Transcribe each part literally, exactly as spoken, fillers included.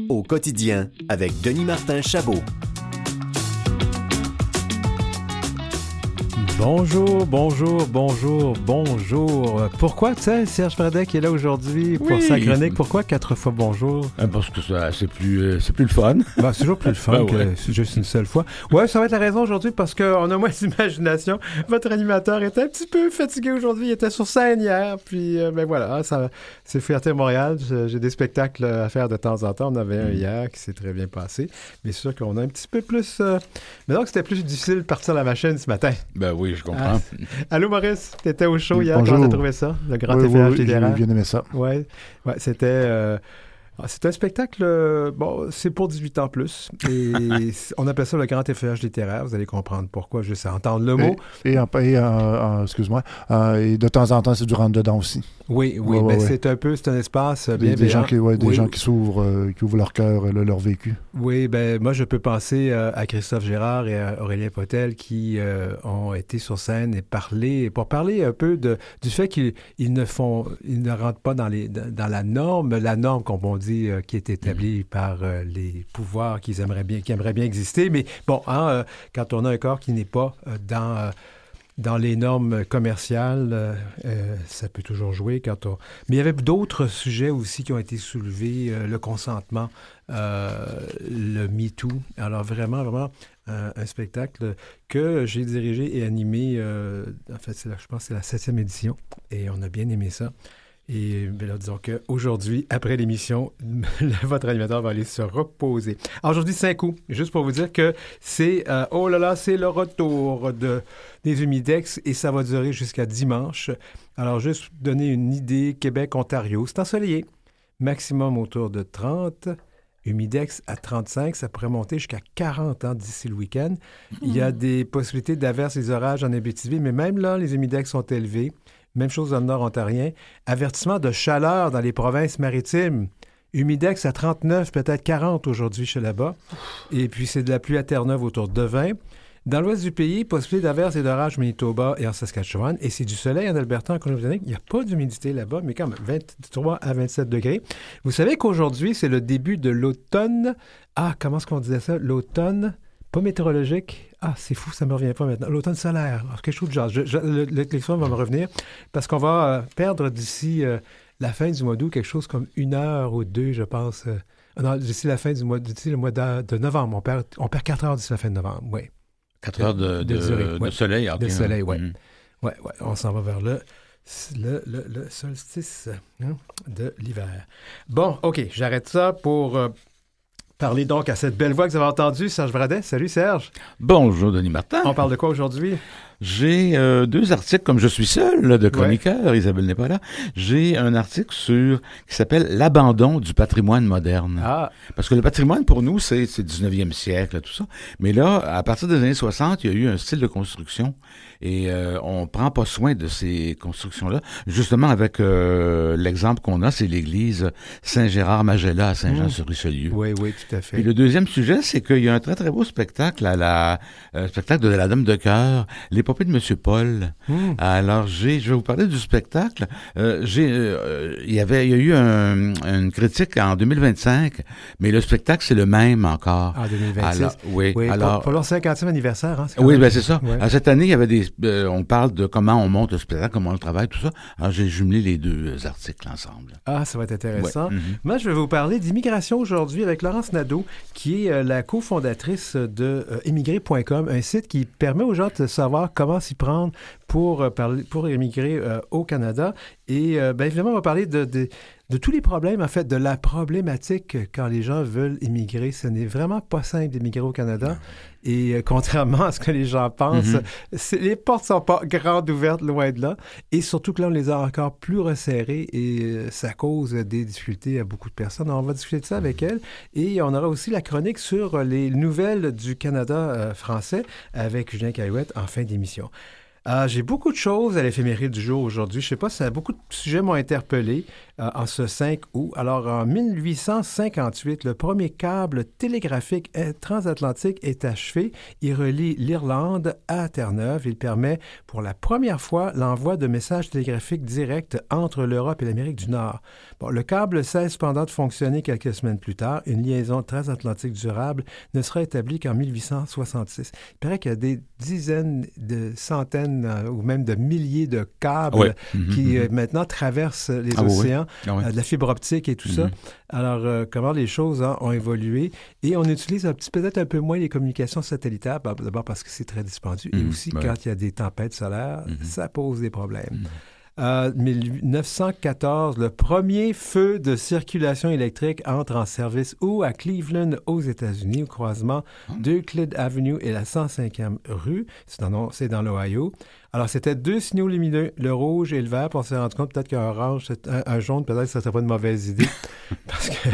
au quotidien avec Denis Martin Chabot. Bonjour, bonjour, bonjour, bonjour. Pourquoi, tu sais, Serge Fradec est là aujourd'hui pour oui. sa chronique. Pourquoi quatre fois bonjour? Parce que ça, c'est plus, euh, c'est plus le fun. Ben, c'est toujours plus le fun ben, que ouais. c'est juste une seule fois. Ouais, ça va être la raison aujourd'hui parce qu'on a moins d'imagination. Votre animateur était un petit peu fatigué aujourd'hui. Il était sur scène hier. Puis, euh, ben voilà, ça, c'est Fierté Montréal. J'ai des spectacles à faire de temps en temps. On avait un hier qui s'est très bien passé. Mais c'est sûr qu'on a un petit peu plus... Euh... Mais donc, c'était plus difficile de partir la machine ce matin. Ben oui. Oui, je comprends. Ah. Allô, Maurice, tu étais au show hier. Bonjour. Comment t'as trouvé ça? Le grand oui, T F H oui, littéraire. J'ai bien aimé ça. Oui, ouais, c'était... Euh... C'est un spectacle, euh, bon, c'est pour dix-huit ans plus. Et on appelle ça le grand T F H littéraire. Vous allez comprendre pourquoi, juste à entendre le mot. Et, et, en, et en, en, excuse-moi, euh, et de temps en temps, c'est du rentre-dedans aussi. Oui, oui, ouais, mais ouais, c'est ouais. un peu, c'est un espace bien des, des gens qui, ouais, des oui. gens qui s'ouvrent, euh, qui ouvrent leur cœur, le, leur vécu. Oui, ben moi, je peux penser euh, à Christophe Gérard et à Aurélien Potel qui euh, ont été sur scène et parlé, pour parler un peu de, du fait qu'ils ils ne font, ils ne rentrent pas dans, les, dans la norme, la norme, comme on dit, euh, qui est établie mmh. par euh, les pouvoirs qu'ils aimeraient bien, qui aimeraient bien exister. Mais bon, hein, euh, quand on a un corps qui n'est pas euh, dans... Euh, Dans les normes commerciales, euh, euh, ça peut toujours jouer quand on... Mais il y avait d'autres sujets aussi qui ont été soulevés, euh, le consentement, euh, le MeToo. Alors vraiment, vraiment, euh, un spectacle que j'ai dirigé et animé, euh, en fait, c'est la, je pense que c'est la septième édition, et on a bien aimé ça. Et bien là, disons qu'aujourd'hui, après l'émission, votre animateur va aller se reposer. Alors, aujourd'hui, cinq août, juste pour vous dire que c'est, euh, oh là là, c'est le retour de, des Humidex et ça va durer jusqu'à dimanche. Alors, juste pour donner une idée, Québec-Ontario, c'est ensoleillé, maximum autour de trente. Humidex à trente-cinq, ça pourrait monter jusqu'à quarante ans d'ici le week-end. Mmh. Il y a des possibilités d'averses et des orages en Abitibi, mais même là, les Humidex sont élevés. Même chose dans le nord ontarien. Avertissement de chaleur dans les provinces maritimes. Humidex à trente-neuf, peut-être quarante aujourd'hui chez là-bas. Et puis, c'est de la pluie à Terre-Neuve autour de vingt. Dans l'ouest du pays, possibilité d'averses et d'orages au Manitoba et en Saskatchewan. Et c'est du soleil en Alberta, en Colombie-Britannique. Il n'y a pas d'humidité là-bas, mais quand même, vingt-trois à vingt-sept degrés. Vous savez qu'aujourd'hui, c'est le début de l'automne. Ah, comment est-ce qu'on disait ça? L'automne... Pas météorologique. Ah, c'est fou, ça ne me revient pas maintenant. L'automne solaire. Alors, quelque chose de genre. Je, je, le, l'expression va me revenir parce qu'on va euh, perdre d'ici euh, la fin du mois d'août quelque chose comme une heure ou deux, je pense. Euh, non, d'ici la fin du mois, d'ici le mois de, de novembre. On perd, on perd quatre heures d'ici la fin de novembre, oui. Quatre heures de, de, de, de, ouais. de soleil. De soleil, oui. Mm-hmm. Oui, ouais, on s'en va vers le, le, le, le solstice hein, de l'hiver. Bon, OK, j'arrête ça pour... Euh, Parlez donc à cette belle voix que vous avez entendue, Serge Bradet. Salut, Serge. Bonjour, Denis Martin. On parle de quoi aujourd'hui? J'ai euh, deux articles, comme je suis seul, là, de chroniqueur, ouais. Isabelle n'est pas là. J'ai un article sur qui s'appelle « L'abandon du patrimoine moderne ». Ah. Parce que le patrimoine, pour nous, c'est, c'est le dix-neuvième siècle, tout ça. Mais là, à partir des années soixante, il y a eu un style de construction et euh, on prend pas soin de ces constructions-là. Justement, avec euh, l'exemple qu'on a, c'est l'église Saint-Gérard-Magella à Saint-Jean-sur-Richelieu. Oui, oui, tout à fait. Et le deuxième sujet, c'est qu'il y a un très, très beau spectacle à la euh, spectacle de la Dame de Cœur, l'épopée de Monsieur Paul. Mmh. Alors, j'ai, je vais vous parler du spectacle. Euh, j'ai, euh, il y avait, il y a eu un, une critique en deux mille vingt-cinq, mais le spectacle, c'est le même encore. En deux mille vingt-six. Alors, oui. oui alors, pour, pour leur cinquantième anniversaire, hein. Oui, même... ben c'est ça. Ouais. Alors, cette année, il y avait des, euh, on parle de comment on monte le spectacle, comment on le travaille, tout ça. Alors, j'ai jumelé les deux articles ensemble. Ah, ça va être intéressant. Ouais. Mm-hmm. Moi, je vais vous parler d'immigration aujourd'hui avec Laurence Nadeau, qui est euh, la cofondatrice de euh, émigré point com, un site qui permet aux gens de savoir comment s'y prendre pour, euh, parler, pour émigrer euh, au Canada. Et euh, bien évidemment, on va parler de, de, de tous les problèmes, en fait, de la problématique quand les gens veulent immigrer. Ce n'est vraiment pas simple d'immigrer au Canada. Et euh, contrairement à ce que les gens pensent, mm-hmm. c'est, les portes ne sont pas grandes ouvertes, loin de là. Et surtout que là, on les a encore plus resserrées et euh, ça cause des difficultés à beaucoup de personnes. Alors, on va discuter de ça avec elle. Et on aura aussi la chronique sur les nouvelles du Canada euh, français avec Julien Caillouette en fin d'émission. Euh, j'ai beaucoup de choses à l'éphéméride du jour aujourd'hui. Je ne sais pas si ça, beaucoup de sujets m'ont interpellé euh, en ce cinq août. Alors, en mille huit cent cinquante-huit, le premier câble télégraphique transatlantique est achevé. Il relie l'Irlande à Terre-Neuve. Il permet pour la première fois l'envoi de messages télégraphiques directs entre l'Europe et l'Amérique du Nord. Bon, le câble cesse cependant de fonctionner quelques semaines plus tard. Une liaison transatlantique durable ne sera établie qu'en mille huit cent soixante-six. Il paraît qu'il y a des dizaines, de centaines euh, ou même de milliers de câbles ouais. mm-hmm. qui euh, maintenant traversent les ah, océans, oui. ah, oui. euh, de la fibre optique et tout mm-hmm. ça. Alors, euh, comment les choses hein, ont évolué. Et on utilise un petit, peut-être un peu moins les communications satellitaires, d'abord parce que c'est très dispendieux, mm-hmm. et aussi ouais. quand il y a des tempêtes solaires, mm-hmm. ça pose des problèmes. Mm-hmm. Euh, mille neuf cent quatorze, le premier feu de circulation électrique entre en service où? À Cleveland, aux États-Unis, au croisement d'Euclid Avenue et la cent cinquième rue. C'est dans, c'est dans l'Ohio. Alors, c'était deux signaux lumineux, le rouge et le vert. Puis on s'est rendu compte peut-être qu'un orange, un, un jaune, peut-être que ça ne serait pas une mauvaise idée. Parce que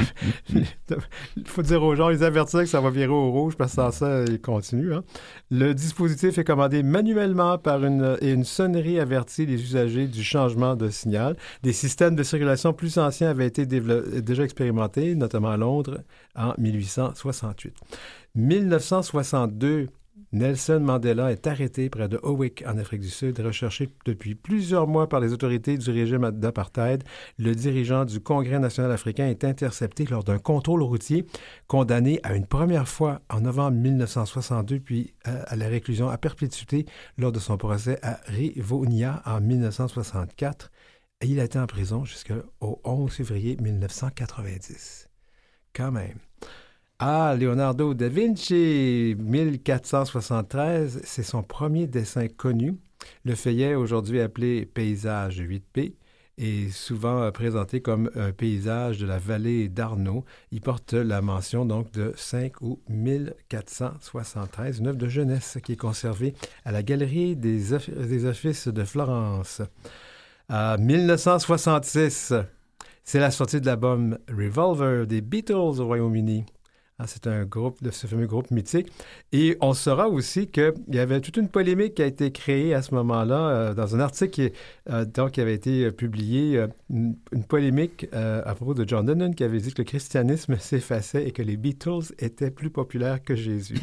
il faut dire aux gens, les avertir que ça va virer au rouge, parce que sans ça, il continue. Hein. Le dispositif est commandé manuellement par une, et une sonnerie avertit les usagers du changement de signal. Des systèmes de circulation plus anciens avaient été dévelop- déjà expérimentés, notamment à Londres, en mille huit cent soixante-huit. mille neuf cent soixante-deux, Nelson Mandela est arrêté près de Howick, en Afrique du Sud, recherché depuis plusieurs mois par les autorités du régime d'apartheid. Le dirigeant du Congrès national africain est intercepté lors d'un contrôle routier, condamné à une première fois en novembre mille neuf cent soixante-deux, puis à la réclusion à perpétuité lors de son procès à Rivonia en mille neuf cent soixante-quatre. Et il a été en prison jusqu'au onze février mille neuf cent quatre-vingt-dix. Quand même. Ah, Leonardo da Vinci, mille quatre cent soixante-treize, c'est son premier dessin connu. Le feuillet, aujourd'hui appelé paysage huit P, est souvent présenté comme un paysage de la vallée d'Arno. Il porte la mention donc de cinq août mille quatre cent soixante-treize, une œuvre de jeunesse qui est conservée à la Galerie des, Off- des Offices de Florence. Euh, mille neuf cent soixante-six, c'est la sortie de l'album Revolver des Beatles au Royaume-Uni. C'est un groupe, de ce fameux groupe mythique. Et on saura aussi qu'il y avait toute une polémique qui a été créée à ce moment-là euh, dans un article qui, euh, donc, qui avait été euh, publié, euh, une, une polémique euh, à propos de John Lennon qui avait dit que le christianisme s'effaçait et que les Beatles étaient plus populaires que Jésus.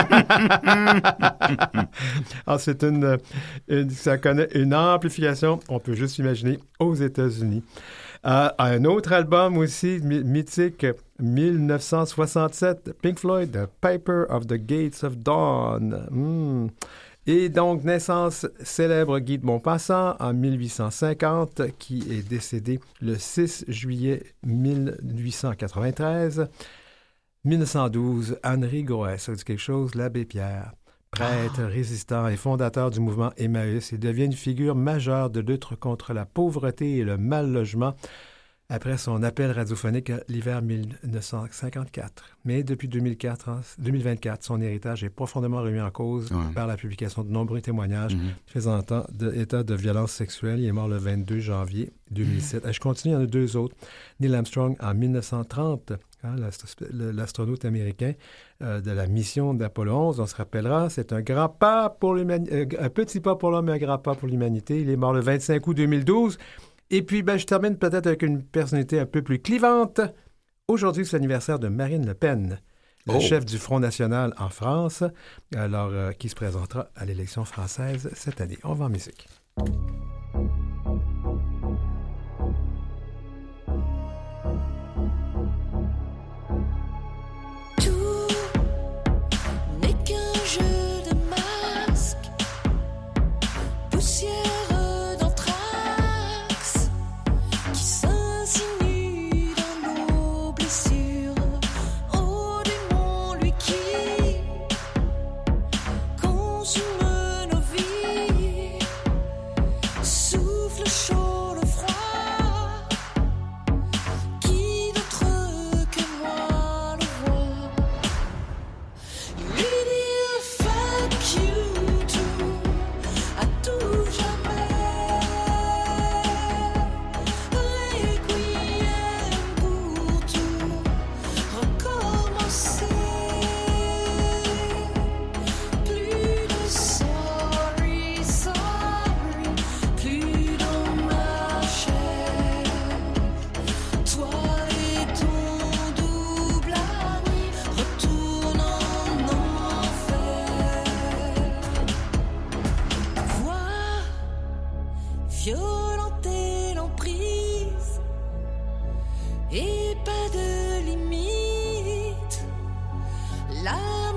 Alors, c'est une, une, ça connaît une amplification, on peut juste imaginer, aux États-Unis. Euh, un autre album aussi my- mythique, mille neuf cent soixante-sept, Pink Floyd, The Piper of the Gates of Dawn. Mm. Et donc, naissance célèbre Guy de Maupassant en mille huit cent cinquante, qui est décédé le six juillet mille huit cent quatre-vingt-treize. mille neuf cent douze, Henri Groès, ça dit quelque chose, l'abbé Pierre. Prêtre, ah. résistant et fondateur du mouvement Emmaüs, il devient une figure majeure de lutte contre la pauvreté et le mal-logement après son appel radiophonique à l'hiver mille neuf cent cinquante-quatre. Mais depuis deux mille quatre, deux mille vingt-quatre, son héritage est profondément remis en cause ouais. par la publication de nombreux témoignages mm-hmm. faisant état de violence sexuelle. Il est mort le vingt-deux janvier deux mille sept. Mm-hmm. Je continue, il y en a deux autres. Neil Armstrong en mille neuf cent trente. Hein, l'astronaute américain euh, de la mission d'Apollo onze, on se rappellera, c'est un grand pas pour l'humanité, euh, un petit pas pour l'homme et un grand pas pour l'humanité. Il est mort le vingt-cinq août deux mille douze. Et puis, ben, je termine peut-être avec une personnalité un peu plus clivante. Aujourd'hui, c'est l'anniversaire de Marine Le Pen, le oh. chef du Front National en France, alors euh, qui se présentera à l'élection française cette année. On va en musique. Consume nos vies.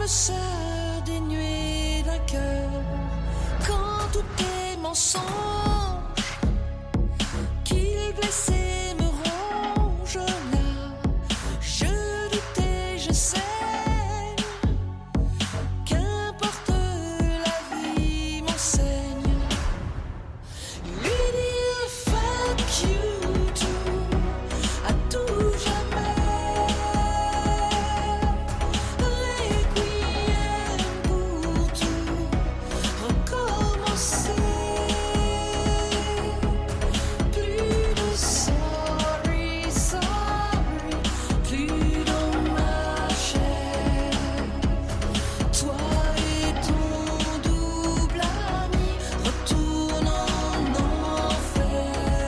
âme sœur dénuée d'un cœur, quand tout est mensonge, qu'il blessé me ronge là, je doutais, je sais. Qu'importe la vie m'enseigne, lui dire fuck you tout, à tout jamais. Requiem pour tout, recommencer. Plus de sorry, sorry, plus dans ma chair. Toi et ton double ami retournent en enfer.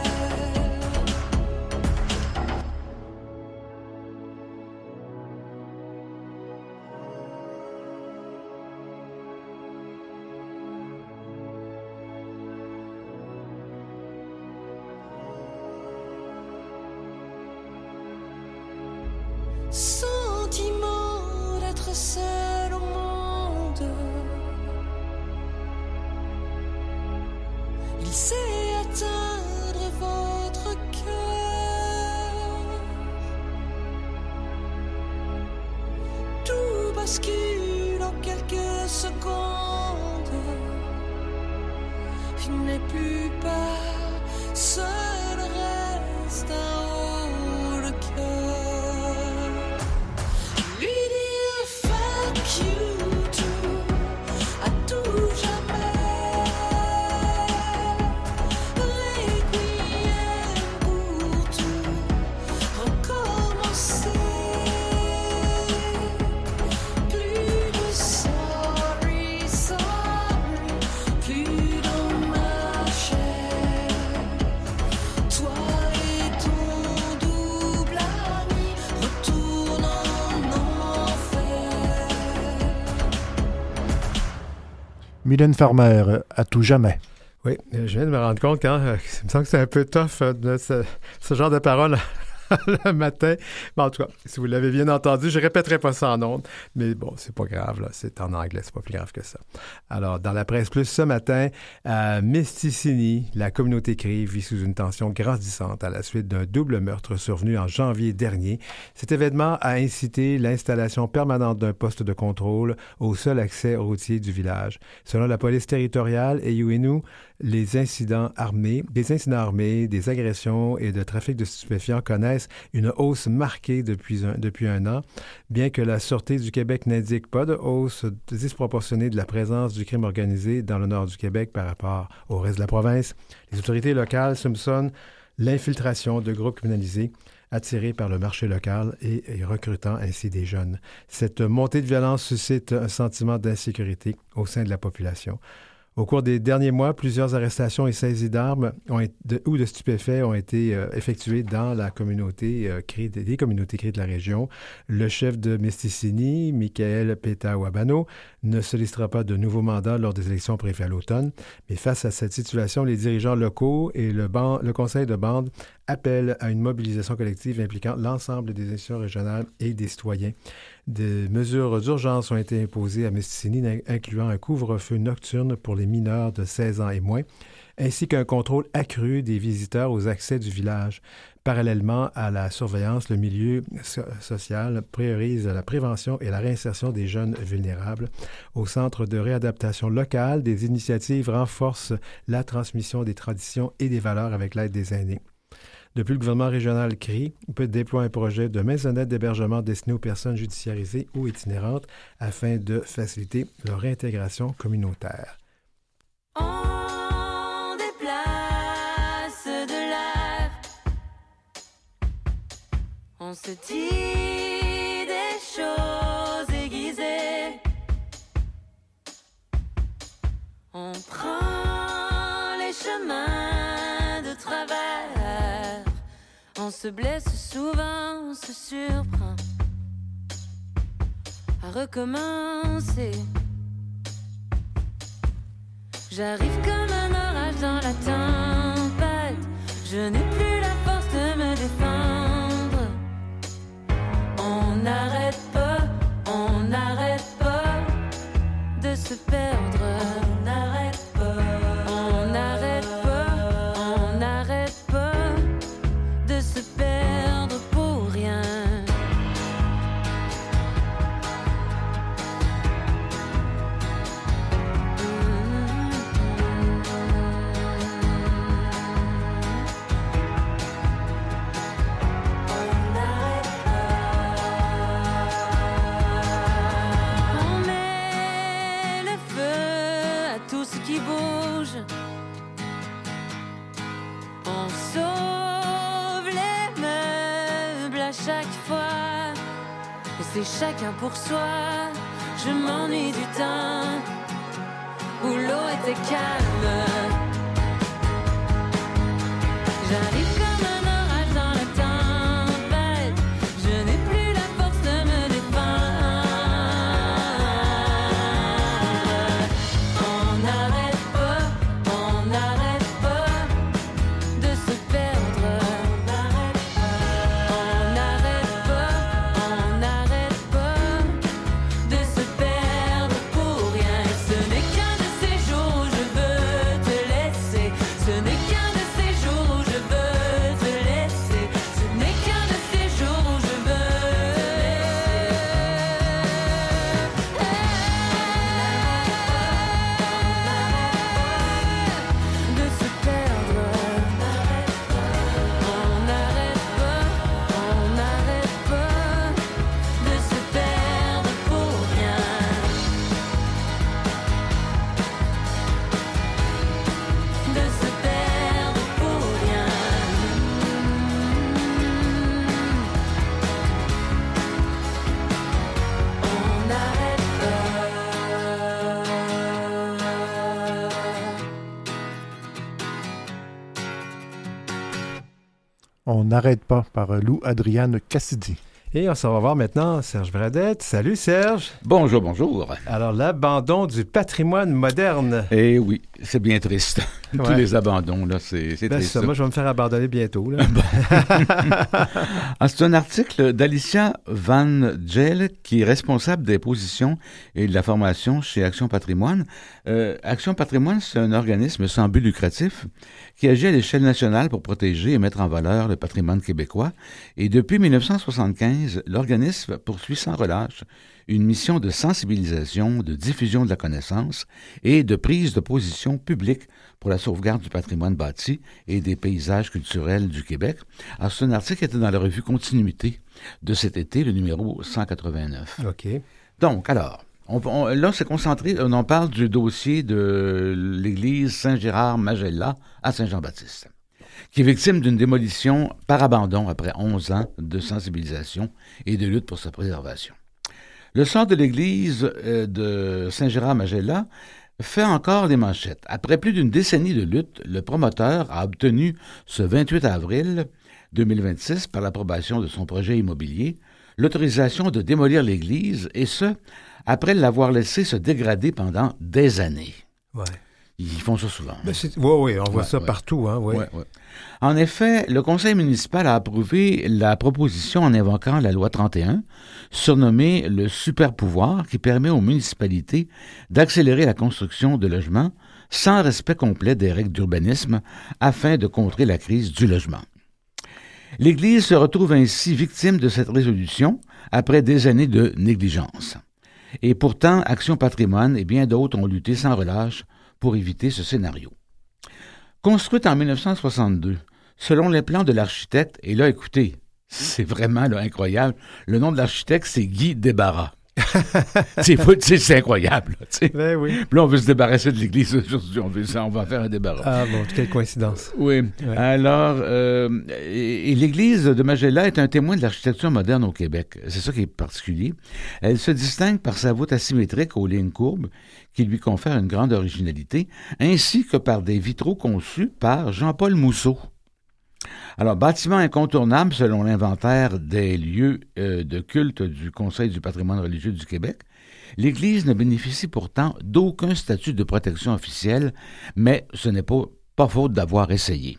Sentiment d'être seul au monde. Il sait atteindre votre cœur. Tout bascule en quelques secondes. Il n'est plus pas seul, reste un haut le cœur. Lui dire fuck you tout, à tout jamais. Requiem pour tout, recommencer. Plus de sorry, sorry, plus dans ma chair. Toi et ton double ami retournent en enfer. Mylène Farmer, à tout jamais. Oui, je viens de me rendre compte quand euh, il me semble que c'est un peu tough euh, de ce, ce genre de paroles le matin. Mais en tout cas, si vous l'avez bien entendu, je ne répéterai pas ça en ondes. Mais bon, c'est pas grave, là. C'est en anglais, c'est pas plus grave que ça. Alors, dans la presse plus ce matin, à Misticini, la communauté Cree vit sous une tension grandissante à la suite d'un double meurtre survenu en janvier dernier. Cet événement a incité l'installation permanente d'un poste de contrôle au seul accès routier du village. Selon la police territoriale et U N U, les incidents armés, des incidents armés, des agressions et de trafic de stupéfiants connaissent une hausse marquée depuis un, depuis un an, bien que la Sûreté du Québec n'indique pas de hausse disproportionnée de la présence du crime organisé dans le nord du Québec par rapport au reste de la province. Les autorités locales soupçonnent l'infiltration de groupes criminalisés attirés par le marché local et, et recrutant ainsi des jeunes. Cette montée de violence suscite un sentiment d'insécurité au sein de la population. Au cours des derniers mois, plusieurs arrestations et saisies d'armes ont été, de, ou de stupéfaits ont été euh, effectuées dans la communauté euh, Cree, des communautés Cree de la région. Le chef de Misticini, Michael Peta-Wabano, ne sollicitera pas de nouveaux mandats lors des élections prévues à l'automne. Mais face à cette situation, les dirigeants locaux et le, ban- le conseil de bande appellent à une mobilisation collective impliquant l'ensemble des institutions régionales et des citoyens. Des mesures d'urgence ont été imposées à Misticini, incluant un couvre-feu nocturne pour les mineurs de seize ans et moins, ainsi qu'un contrôle accru des visiteurs aux accès du village. Parallèlement à la surveillance, le milieu so- social priorise la prévention et la réinsertion des jeunes vulnérables. Au Centre de réadaptation locale, des initiatives renforcent la transmission des traditions et des valeurs avec l'aide des aînés. Depuis, le gouvernement régional Cree peut déployer un projet de maisonnette d'hébergement destiné aux personnes judiciarisées ou itinérantes afin de faciliter leur réintégration communautaire. On déplace de l'air, on se dit des choses aiguisées, on prend les chemins de travers, on se blesse souvent, on se surprend à recommencer. J'arrive comme un orage dans la tempête, je n'ai plus la force de me défendre. On n'arrête pas, on n'arrête pas. chaque fois. Et c'est chacun pour soi. Je m'ennuie du temps où l'eau était calme. J'arrive comme un orage dans la tempête. Je n'ai plus la force de me défendre. On n'arrête pas, on n'arrête pas de se perdre. On n'arrête pas, on n'arrête pas de se perdre pour rien. Et ce n'est qu'un de ces jours où je veux te laisser. Ce n'est qu'un de ces jours où je veux te laisser. Ce n'est qu'un de ces jours où je veux de se perdre. On n'arrête pas, on n'arrête pas de se perdre pour rien. De se perdre pour rien. On n'arrête On n'arrête pas par euh, Lou Adriane Cassidy. Et on s'en va voir maintenant Serge Bradette. Salut Serge. Bonjour, bonjour. Alors, l'abandon du patrimoine moderne. Eh oui, c'est bien triste. Tous Ouais. les abandons, là, c'est, c'est Ben, triste. ça, moi, je vais me faire abandonner bientôt. Là. Ah, c'est un article d'Alicia Van Gel, qui est responsable des positions et de la formation chez Action Patrimoine. Euh, Action Patrimoine, c'est un organisme sans but lucratif qui agit à l'échelle nationale pour protéger et mettre en valeur le patrimoine québécois. Et depuis dix-neuf cent soixante-quinze, l'organisme poursuit sans relâche une mission de sensibilisation, de diffusion de la connaissance et de prise de position publique pour la sauvegarde du patrimoine bâti et des paysages culturels du Québec. Alors, c'est un article qui était dans la revue Continuité de cet été, le numéro cent quatre-vingt-neuf. OK. Donc, alors, on, on- là, c'est concentré, on en parle du dossier de l'église Saint-Gérard-Magella à Saint-Jean-Baptiste, qui est victime d'une démolition par abandon après onze ans de sensibilisation et de lutte pour sa préservation. Le sort de l'église euh, de Saint-Gérard-Magella fait encore les manchettes. Après plus d'une décennie de lutte, le promoteur a obtenu ce vingt-huit avril deux mille vingt-six, par l'approbation de son projet immobilier, l'autorisation de démolir l'église, et ce, après l'avoir laissé se dégrader pendant des années. Ouais. Ils font ça souvent. Ben, c'est... Oui, oui, on voit Ouais, ça ouais. partout. Hein, ouais. Ouais, ouais. En effet, le conseil municipal a approuvé la proposition en invoquant la loi trente et un, surnommée le super-pouvoir, qui permet aux municipalités d'accélérer la construction de logements sans respect complet des règles d'urbanisme afin de contrer la crise du logement. L'Église se retrouve ainsi victime de cette résolution après des années de négligence. Et pourtant, Action Patrimoine et bien d'autres ont lutté sans relâche pour éviter ce scénario. Construite en dix-neuf cent soixante-deux, selon les plans de l'architecte, et là, écoutez, c'est vraiment là, incroyable, le nom de l'architecte, c'est Guy Desbarras. c'est, fou, c'est, c'est incroyable. Là, tu sais. Ben oui. Puis là, on veut se débarrasser de l'Église aujourd'hui, on, veut ça, on va faire un débarras. Ah bon, quelle coïncidence. Oui. Ouais. Alors, euh, et, et l'église de Magella est un témoin de l'architecture moderne au Québec. C'est ça qui est particulier. Elle se distingue par sa voûte asymétrique aux lignes courbes, qui lui confère une grande originalité, ainsi que par des vitraux conçus par Jean-Paul Mousseau. Alors, bâtiment incontournable selon l'inventaire des lieux euh, de culte du Conseil du patrimoine religieux du Québec, l'église ne bénéficie pourtant d'aucun statut de protection officielle, mais ce n'est pas, pas faute d'avoir essayé.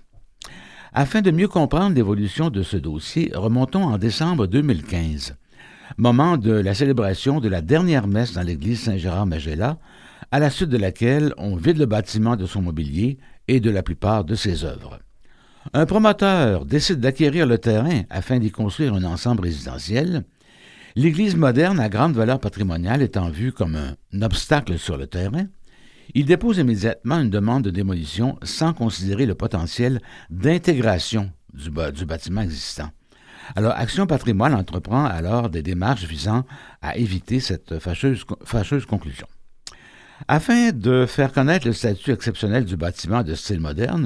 Afin de mieux comprendre l'évolution de ce dossier, remontons en décembre deux mille quinze, moment de la célébration de la dernière messe dans l'église Saint-Gérard-Magella, à la suite de laquelle on vide le bâtiment de son mobilier et de la plupart de ses œuvres. Un promoteur décide d'acquérir le terrain afin d'y construire un ensemble résidentiel. L'église moderne à grande valeur patrimoniale étant vue comme un obstacle sur le terrain, il dépose immédiatement une demande de démolition sans considérer le potentiel d'intégration du, du bâtiment existant. Alors, Action Patrimoine entreprend alors des démarches visant à éviter cette fâcheuse, fâcheuse conclusion. Afin de faire connaître le statut exceptionnel du bâtiment de style moderne,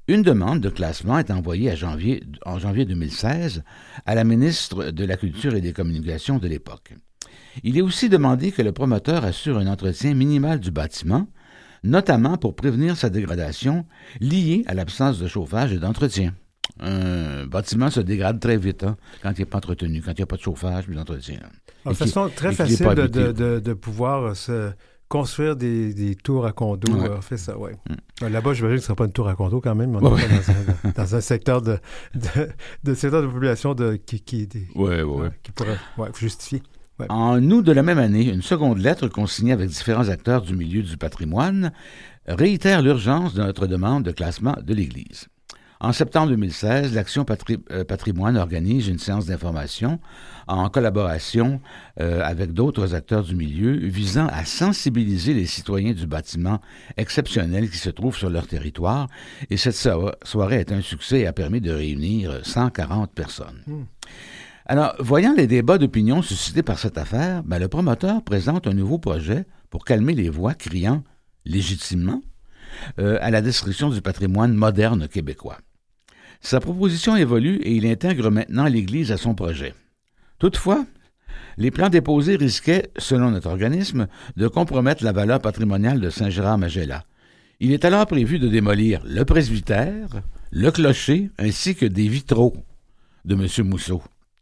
Une demande de classement est envoyée à janvier, en janvier deux mille seize à la ministre de la Culture et des Communications de l'époque. Il est aussi demandé que le promoteur assure un entretien minimal du bâtiment, notamment pour prévenir sa dégradation liée à l'absence de chauffage et d'entretien. Un bâtiment se dégrade très vite hein, quand il n'est pas entretenu, quand il n'y a pas de chauffage et d'entretien. De façon très facile de, de, de, de pouvoir se construire des, des tours à condos. Ouais. On fait ça, oui. Mm. Là-bas, j'imagine que ce ne sera pas une tour à condo quand même. On Ouais, n'est pas dans un, dans un secteur de, de, de secteur de population de, qui, qui, qui, Ouais, ouais, ouais. qui pourrait ouais, justifier. Ouais. En août de la même année, une seconde lettre consignée avec différents acteurs du milieu du patrimoine réitère l'urgence de notre demande de classement de l'Église. En septembre deux mille seize, l'Action Patri- euh, Patrimoine organise une séance d'information en collaboration euh, avec d'autres acteurs du milieu visant à sensibiliser les citoyens du bâtiment exceptionnel qui se trouve sur leur territoire. Et cette so- soirée est un succès et a permis de réunir cent quarante personnes. Mmh. Alors, voyant les débats d'opinion suscités par cette affaire, ben, le promoteur présente un nouveau projet pour calmer les voix criant légitimement euh, à la destruction du patrimoine moderne québécois. Sa proposition évolue et il intègre maintenant l'Église à son projet. Toutefois, les plans déposés risquaient, selon notre organisme, de compromettre la valeur patrimoniale de Saint-Gérard-Magella. Il est alors prévu de démolir le presbytère, le clocher, ainsi que des vitraux de M. Mousseau.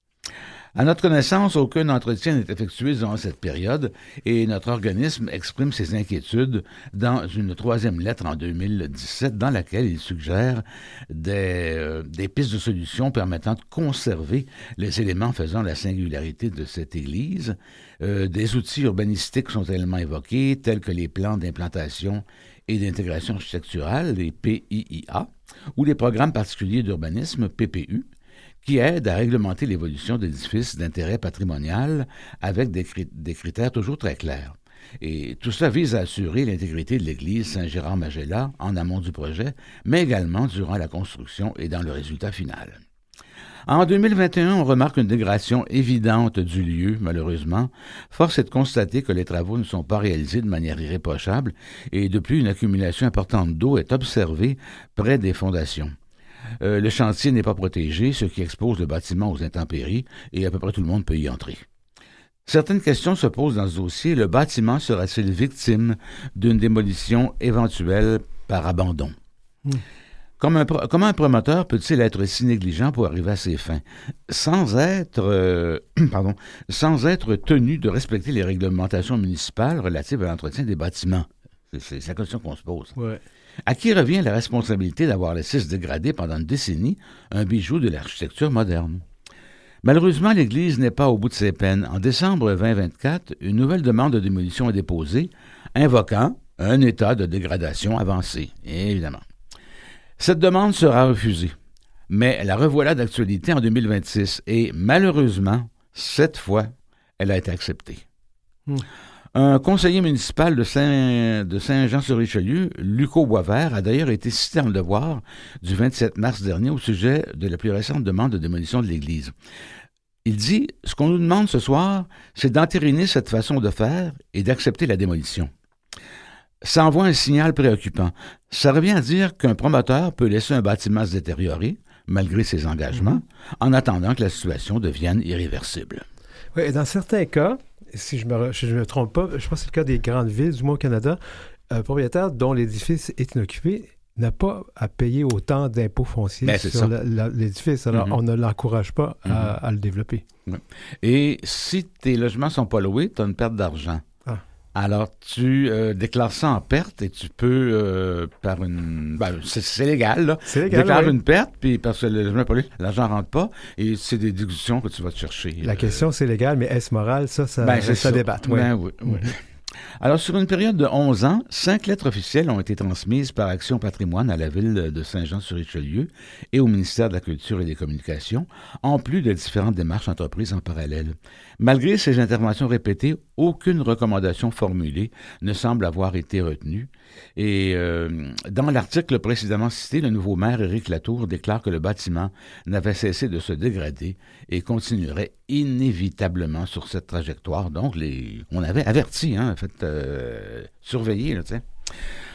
À notre connaissance, aucun entretien n'est effectué durant cette période et notre organisme exprime ses inquiétudes dans une troisième lettre en deux mille dix-sept dans laquelle il suggère des, euh, des pistes de solutions permettant de conserver les éléments faisant la singularité de cette église. Euh, des outils urbanistiques sont également évoqués, tels que les plans d'implantation et d'intégration architecturale, les P I I A, ou les programmes particuliers d'urbanisme, P P U, qui aide à réglementer l'évolution d'édifices d'intérêt patrimonial avec des, cri- des critères toujours très clairs. Et tout cela vise à assurer l'intégrité de l'église Saint-Gérard-Magella en amont du projet, mais également durant la construction et dans le résultat final. En deux mille vingt et un, on remarque une dégradation évidente du lieu, malheureusement. Force est de constater que les travaux ne sont pas réalisés de manière irréprochable et de plus, une accumulation importante d'eau est observée près des fondations. Euh, le chantier n'est pas protégé, ce qui expose le bâtiment aux intempéries et à peu près tout le monde peut y entrer. Certaines questions se posent dans ce dossier. Le bâtiment sera-t-il victime d'une démolition éventuelle par abandon? Mmh. Comme un, comment un promoteur peut-il être si négligent pour arriver à ses fins, sans être, euh, pardon, sans être tenu de respecter les réglementations municipales relatives à l'entretien des bâtiments? C'est, c'est, c'est la question qu'on se pose. Ouais. À qui revient la responsabilité d'avoir laissé se dégrader pendant une décennie un bijou de l'architecture moderne? Malheureusement, l'Église n'est pas au bout de ses peines. En décembre vingt vingt-quatre, une nouvelle demande de démolition est déposée, invoquant un état de dégradation avancé, évidemment. Cette demande sera refusée, mais la revoilà d'actualité en deux mille vingt-six et malheureusement, cette fois, elle a été acceptée. Mmh. Un conseiller municipal de, Saint, de Saint-Jean-sur-Richelieu, Lucas Boisvert, a d'ailleurs été cité dans le Devoir du vingt-sept mars dernier au sujet de la plus récente demande de démolition de l'Église. Il dit « Ce qu'on nous demande ce soir, c'est d'entériner cette façon de faire et d'accepter la démolition. » Ça envoie un signal préoccupant. Ça revient à dire qu'un promoteur peut laisser un bâtiment se détériorer, malgré ses engagements, mmh. en attendant que la situation devienne irréversible. Oui, et dans certains cas, si je ne me, je me trompe pas, je pense que c'est le cas des grandes villes, du moins au Canada, un propriétaire dont l'édifice est inoccupé n'a pas à payer autant d'impôts fonciers ben, sur la, la, l'édifice. Alors, mm-hmm. on ne l'encourage pas à, mm-hmm. à le développer. Ouais. Et si tes logements ne sont pas loués, tu as une perte d'argent. Ah. Alors, tu euh, déclares ça en perte et tu peux, euh, par une... Ben, c'est, c'est légal, là. C'est légal, déclarer oui. une perte, puis parce que le logement n'est pas loué, l'argent ne rentre pas, et c'est des déductions que tu vas te chercher. La euh... question, c'est légal, mais est-ce moral? Ça, ça, ben, c'est ça, ça débat. Oui. Ben, oui, oui. Mm-hmm. Alors, sur une période de onze ans, cinq lettres officielles ont été transmises par Action Patrimoine à la ville de Saint-Jean-sur-Richelieu et au ministère de la Culture et des Communications, en plus de différentes démarches entreprises en parallèle. Malgré ces interventions répétées, aucune recommandation formulée ne semble avoir été retenue. Et euh, dans l'article précédemment cité, le nouveau maire Éric Latour déclare que le bâtiment n'avait cessé de se dégrader et continuerait inévitablement sur cette trajectoire. Donc, les, on avait averti, hein, en fait, euh, surveillé, là, tu sais.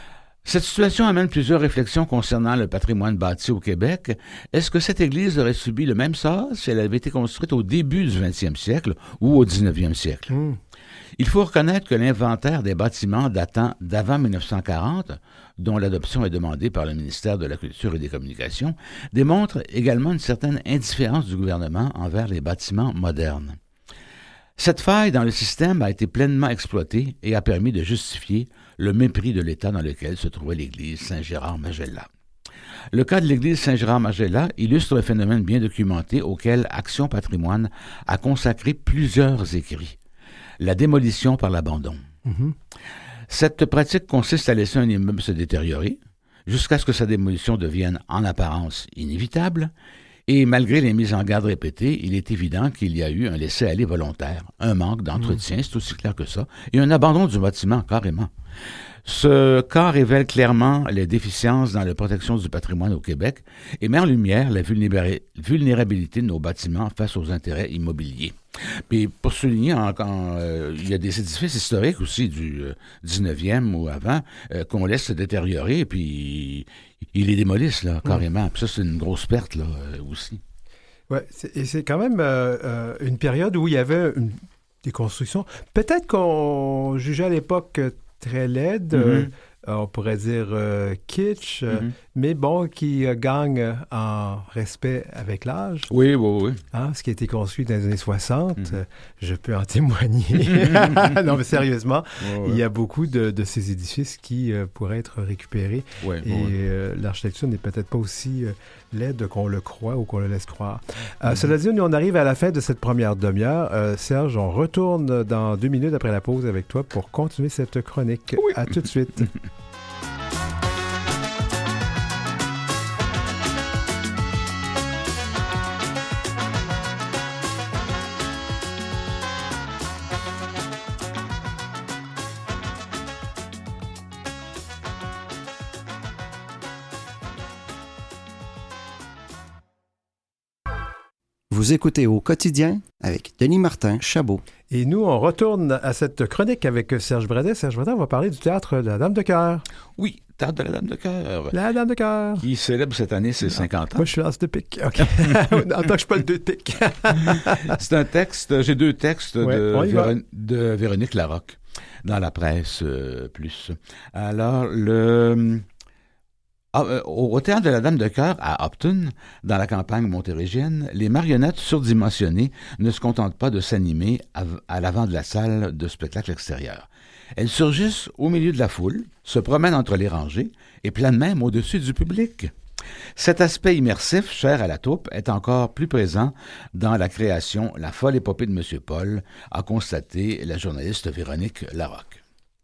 Cette situation amène plusieurs réflexions concernant le patrimoine bâti au Québec. Est-ce que cette église aurait subi le même sort si elle avait été construite au début du vingtième siècle ou au dix-neuvième siècle? Mm. Il faut reconnaître que l'inventaire des bâtiments datant d'avant dix-neuf cent quarante, dont l'adoption est demandée par le ministère de la Culture et des Communications, démontre également une certaine indifférence du gouvernement envers les bâtiments modernes. Cette faille dans le système a été pleinement exploitée et a permis de justifier le mépris de l'état dans lequel se trouvait l'église Saint-Gérard-Magella. Le cas de l'église Saint-Gérard-Magella illustre le phénomène bien documenté auquel Action Patrimoine a consacré plusieurs écrits. La démolition par l'abandon. Mm-hmm. Cette pratique consiste à laisser un immeuble se détériorer jusqu'à ce que sa démolition devienne en apparence inévitable. Et malgré les mises en garde répétées, il est évident qu'il y a eu un laisser-aller volontaire, un manque d'entretien, mmh. c'est aussi clair que ça, et un abandon du bâtiment, carrément. Ce cas révèle clairement les déficiences dans la protection du patrimoine au Québec et met en lumière la vulnérabilité de nos bâtiments face aux intérêts immobiliers. Puis pour souligner, encore, euh, il y a des édifices historiques aussi du euh, dix-neuvième ou avant euh, qu'on laisse se détériorer, puis ils les démolissent là, carrément. Mmh. Puis ça, c'est une grosse perte là, euh, aussi. Oui, et c'est quand même euh, euh, une période où il y avait une, des constructions. Peut-être qu'on jugeait à l'époque très laide, mm-hmm. euh, on pourrait dire euh, kitsch, euh, mm-hmm. mais bon, qui euh, gagne en respect avec l'âge. Oui, oui, oui. Hein, ce qui a été construit dans les années soixante, Mm-hmm. euh, je peux en témoigner. Non, mais sérieusement, ouais, ouais. il y a beaucoup de, de ces édifices qui euh, pourraient être récupérés. Ouais, et ouais. euh, l'architecture n'est peut-être pas aussi euh, laide qu'on le croit ou qu'on le laisse croire. Euh, mm-hmm. Cela dit, nous, on arrive à la fin de cette première demi-heure. Euh, Serge, on retourne dans deux minutes après la pause avec toi pour continuer cette chronique. Oui. À tout de suite. Vous écoutez Au quotidien avec Denis Martin Chabot. Et nous, on retourne à cette chronique avec Serge Bradet. Serge Bradet, on va parler du théâtre de la Dame de Cœur. Oui, théâtre de la Dame de Cœur. La Dame de Cœur. Qui célèbre cette année ses cinquante ans. Moi, je suis l'as de pique. OK. En tant que je suis pas le deux de pique. C'est un texte, j'ai deux textes ouais, de, Véron- de Véronique Larocque dans la presse euh, plus. Alors, le... Au théâtre de la Dame de Cœur, à Upton, dans la campagne montérégienne, les marionnettes surdimensionnées ne se contentent pas de s'animer à l'avant de la salle de spectacle extérieur. Elles surgissent au milieu de la foule, se promènent entre les rangées et planent même au-dessus du public. Cet aspect immersif, cher à la troupe, est encore plus présent dans la création « La folle épopée de Monsieur Paul », a constaté la journaliste Véronique Larocque.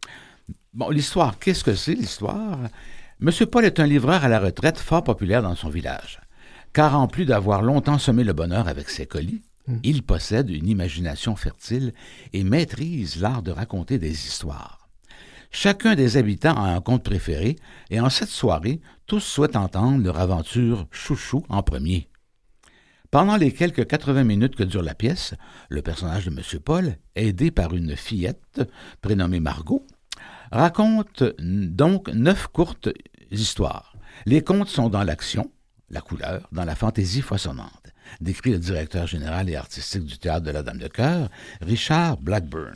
Bon, l'histoire, qu'est-ce que c'est l'histoire? Monsieur Paul est un livreur à la retraite fort populaire dans son village, car en plus d'avoir longtemps semé le bonheur avec ses colis, mmh. il possède une imagination fertile et maîtrise l'art de raconter des histoires. Chacun des habitants a un conte préféré, et en cette soirée, tous souhaitent entendre leur aventure chouchou en premier. Pendant les quelques quatre-vingts minutes que dure la pièce, le personnage de Monsieur Paul, aidé par une fillette prénommée Margot, raconte donc neuf courtes histoires. Les contes sont dans l'action, la couleur, dans la fantaisie foisonnante, décrit le directeur général et artistique du Théâtre de la Dame de Cœur, Richard Blackburn.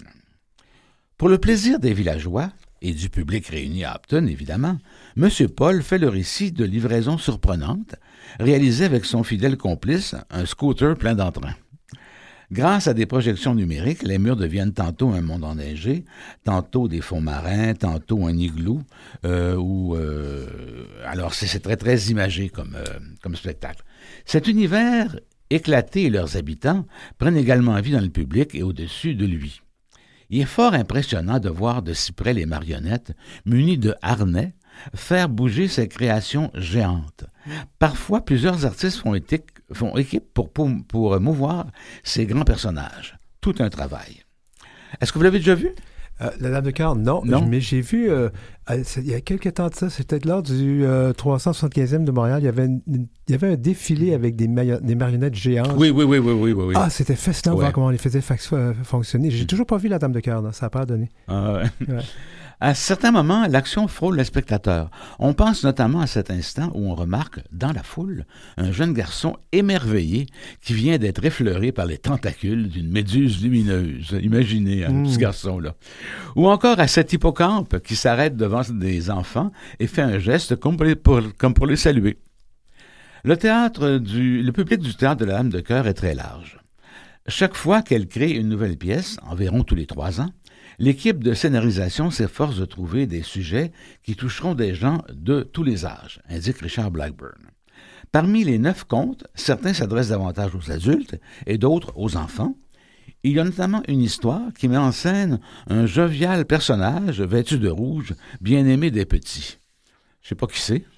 Pour le plaisir des villageois, et du public réuni à Upton, évidemment, M. Paul fait le récit de livraisons surprenantes, réalisées avec son fidèle complice, un scooter plein d'entrain. Grâce à des projections numériques, les murs deviennent tantôt un monde enneigé, tantôt des fonds marins, tantôt un igloo. Euh, ou, euh, alors, c'est, c'est très, très imagé comme, euh, comme spectacle. Cet univers éclaté et leurs habitants prennent également vie dans le public et au-dessus de lui. Il est fort impressionnant de voir de si près les marionnettes, munies de harnais, faire bouger ces créations géantes. Parfois, plusieurs artistes font, équipe, font équipe pour, pour, pour mouvoir ces grands personnages. Tout un travail. Est-ce que vous l'avez déjà vu? Euh, la Dame de Cœur, non, non. Mais j'ai vu, euh, il y a quelques temps de ça, c'était lors du euh, trois cent soixante-quinzième de Montréal, il y avait, une, une, il y avait un défilé avec des, maillon- des marionnettes géantes. Oui, oui, oui, oui, oui, oui. Ah, c'était fascinant de ouais. voir comment on les faisait fac- fonctionner. J'ai toujours pas vu la Dame de Cœur, non? Ça n'a pas donné. Ah, ouais. Ouais. À certains moments, l'action frôle le spectateur. On pense notamment à cet instant où on remarque, dans la foule, un jeune garçon émerveillé qui vient d'être effleuré par les tentacules d'une méduse lumineuse. Imaginez, hein, Mmh. ce garçon-là. Ou encore à cet hippocampe qui s'arrête devant des enfants et fait un geste comme pour les, pour, comme pour les saluer. Le théâtre du, le public du théâtre de la Dame de Cœur est très large. Chaque fois qu'elle crée une nouvelle pièce, environ tous les trois ans, l'équipe de scénarisation s'efforce de trouver des sujets qui toucheront des gens de tous les âges, indique Richard Blackburn. Parmi les neuf contes, certains s'adressent davantage aux adultes et d'autres aux enfants. Il y a notamment une histoire qui met en scène un jovial personnage vêtu de rouge, bien aimé des petits. Je sais pas qui c'est.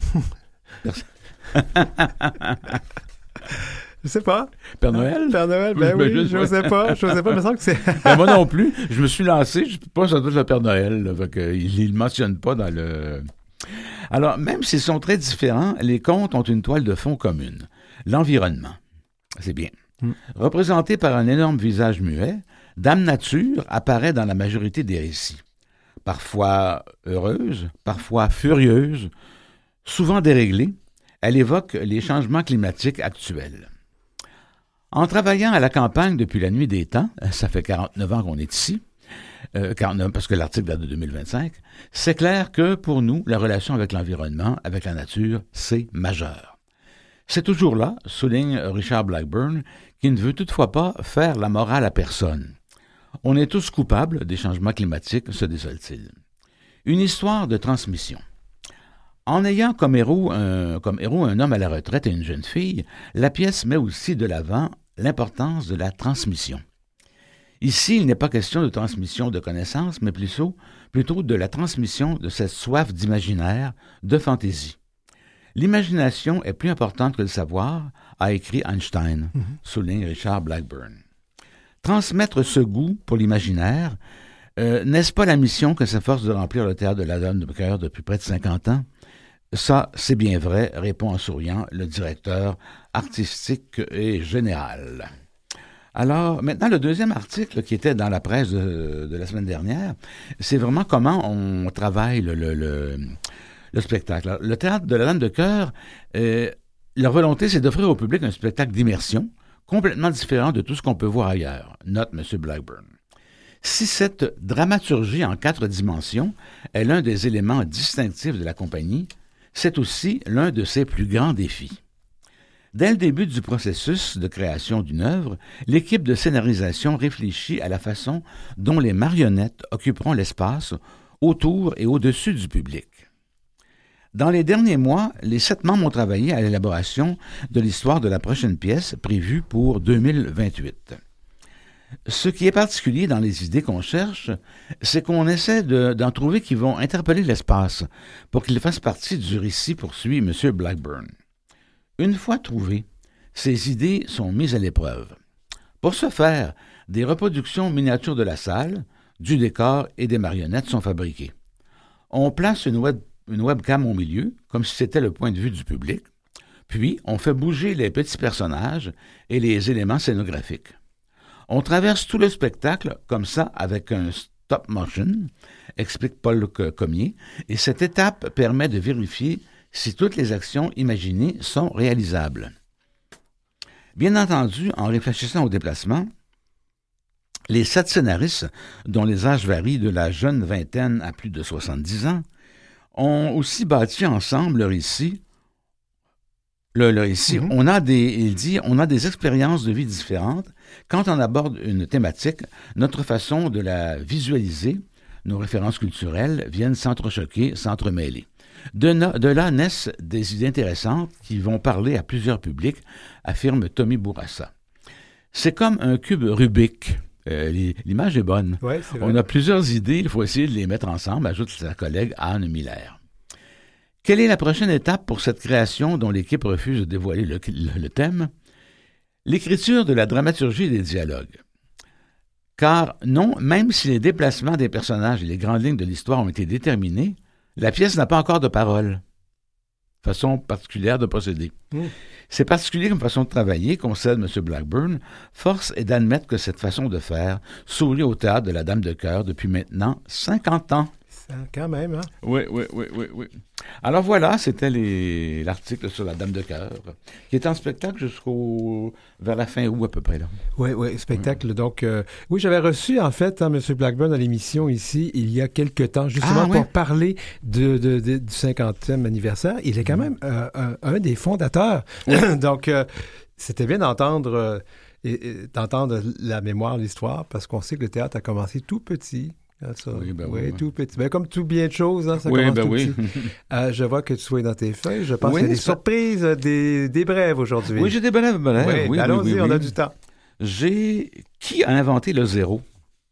Je sais pas. Père Noël? Père Noël, ben Ben, oui, je- je sais pas. Je sais pas, il me semble que c'est... Ben, moi non plus. Je me suis lancé, je ne sais pas, ça doit être le Père Noël. Là, fait que, il ne le mentionne pas dans le... Alors, même s'ils sont très différents, les contes ont une toile de fond commune. L'environnement. C'est bien. Mm. Représenté par un énorme visage muet, Dame Nature apparaît dans la majorité des récits. Parfois heureuse, parfois furieuse, souvent déréglée, elle évoque les changements climatiques actuels. En travaillant à la campagne depuis la nuit des temps, ça fait quarante-neuf ans qu'on est ici, euh, quarante-neuf parce que l'article date de deux mille vingt-cinq, c'est clair que pour nous, la relation avec l'environnement, avec la nature, c'est majeur. C'est toujours là, souligne Richard Blackburn, qui ne veut toutefois pas faire la morale à personne. On est tous coupables des changements climatiques, se désole-t-il. Une histoire de transmission. En ayant comme héros, un, comme héros un homme à la retraite et une jeune fille, la pièce met aussi de l'avant l'importance de la transmission. Ici, il n'est pas question de transmission de connaissances, mais plutôt, plutôt de la transmission de cette soif d'imaginaire, de fantaisie. L'imagination est plus importante que le savoir, a écrit Einstein, mm-hmm. souligne Richard Blackburn. Transmettre ce goût pour l'imaginaire, euh, n'est-ce pas la mission que s'efforce de remplir le théâtre de la Dame de Cœur depuis près de cinquante ans? Ça, c'est bien vrai, répond en souriant le directeur artistique et général. Alors, maintenant, le deuxième article qui était dans la presse de, de la semaine dernière, c'est vraiment comment on travaille le, le, le, le spectacle. Le théâtre de la Dame de Cœur, euh, leur volonté, c'est d'offrir au public un spectacle d'immersion complètement différent de tout ce qu'on peut voir ailleurs, note M. Blackburn. Si cette dramaturgie en quatre dimensions est l'un des éléments distinctifs de la compagnie, c'est aussi l'un de ses plus grands défis. Dès le début du processus de création d'une œuvre, l'équipe de scénarisation réfléchit à la façon dont les marionnettes occuperont l'espace autour et au-dessus du public. Dans les derniers mois, les sept membres ont travaillé à l'élaboration de l'histoire de la prochaine pièce prévue pour deux mille vingt-huit. Ce qui est particulier dans les idées qu'on cherche, c'est qu'on essaie de, d'en trouver qui vont interpeller l'espace pour qu'il fasse partie du récit, poursuit M. Blackburn. Une fois trouvées, ces idées sont mises à l'épreuve. Pour ce faire, des reproductions miniatures de la salle, du décor et des marionnettes sont fabriquées. On place une, web, une webcam au milieu, comme si c'était le point de vue du public, puis on fait bouger les petits personnages et les éléments scénographiques. On traverse tout le spectacle comme ça avec un stop motion, explique Paul Comier, et cette étape permet de vérifier si toutes les actions imaginées sont réalisables. Bien entendu, en réfléchissant au déplacement, les sept scénaristes, dont les âges varient de la jeune vingtaine à plus de soixante-dix ans, ont aussi bâti ensemble le récit. Le, le récit, mm-hmm. on a des, il dit, on a des expériences de vie différentes. Quand on aborde une thématique, notre façon de la visualiser, nos références culturelles viennent s'entrechoquer, s'entremêler. De, no, de là naissent des idées intéressantes qui vont parler à plusieurs publics, affirme Tommy Bourassa. C'est comme un cube Rubik. Euh, l'image est bonne. Ouais, c'est vrai. On a plusieurs idées, il faut essayer de les mettre ensemble, ajoute sa collègue Anne Miller. Quelle est la prochaine étape pour cette création dont l'équipe refuse de dévoiler le, le, le thème? L'écriture de la dramaturgie et des dialogues. Car non, même si les déplacements des personnages et les grandes lignes de l'histoire ont été déterminés, la pièce n'a pas encore de parole. Façon particulière de procéder. Mmh. C'est particulier comme façon de travailler, concède M. Blackburn. Force est d'admettre que cette façon de faire sourit au théâtre de la Dame de Cœur depuis maintenant cinquante ans. Hein, quand même, hein? Oui, oui, oui, oui, oui. Alors voilà, c'était les... l'article sur la Dame de cœur, qui est en spectacle jusqu'au vers la fin août à peu près, là. Oui, oui, spectacle. Mm. Donc, euh, oui, j'avais reçu, en fait, hein, M. Blackburn à l'émission ici, il y a quelque temps, justement, Ah, pour ouais. parler de, de, de, du cinquantième anniversaire. Il est quand même euh, un, un des fondateurs. Donc, euh, c'était bien d'entendre, euh, et, et, d'entendre la mémoire, l'histoire, parce qu'on sait que le théâtre a commencé tout petit. Ah, ça. Oui, ben oui, oui, tout petit. Ben, comme tout bien de choses, hein, ça Oui, commence ben tout oui. petit. Euh, je vois que tu sois dans tes feuilles. Je pense Oui, qu'il y a des ça- surprises, euh, des, des brèves aujourd'hui. Oui, j'ai des brèves, brèves. Oui, Oui, oui, allons-y, oui, on oui. a du temps. J'ai... Qui a inventé le zéro?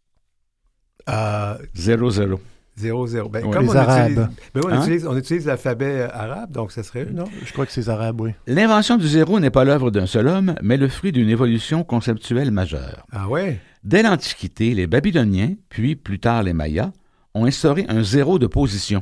Euh, Zéro, zéro. Zéro, zéro. Ben, Ouais. comme Les on Arabes. Utilise, ben, on, Hein? utilise, on utilise l'alphabet euh, arabe, donc ça serait eux, non? Je crois que c'est arabe, oui. L'invention du zéro n'est pas l'œuvre d'un seul homme, mais le fruit d'une évolution conceptuelle majeure. Ah ouais? Dès l'Antiquité, les Babyloniens, puis plus tard les Mayas, ont instauré un zéro de position.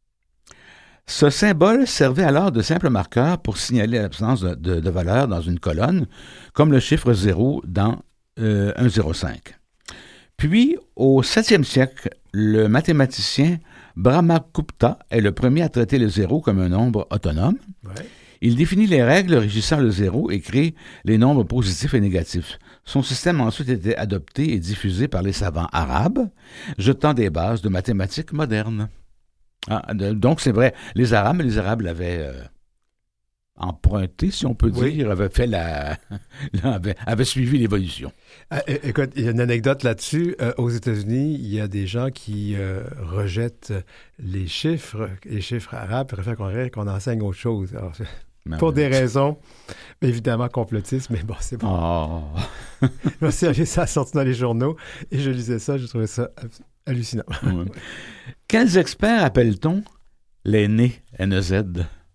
Ce symbole servait alors de simple marqueur pour signaler l'absence de, de, de valeur dans une colonne, comme le chiffre zéro dans euh, un zéro cinq. Puis, au septième siècle, le mathématicien Brahmagupta est le premier à traiter le zéro comme un nombre autonome. Ouais. Il définit les règles régissant le zéro et crée les nombres positifs et négatifs. Son système a ensuite été adopté et diffusé par les savants arabes, jetant des bases de mathématiques modernes. Ah, de, donc, c'est vrai, les Arabes, les Arabes l'avaient euh, emprunté, si on peut Oui. dire, avaient fait la, avaient, avaient suivi l'évolution. Ah, é- écoute, il y a une anecdote là-dessus. Euh, aux États-Unis, il y a des gens qui euh, rejettent les chiffres, les chiffres arabes, préfèrent qu'on, qu'on enseigne autre chose. Alors, pour des raisons évidemment complotistes, mais bon, c'est bon. Oh. Merci, ça a sorti dans les journaux et je lisais ça, je trouvais ça hallucinant. Ouais. Quels experts appelle-t-on les nés, N E Z?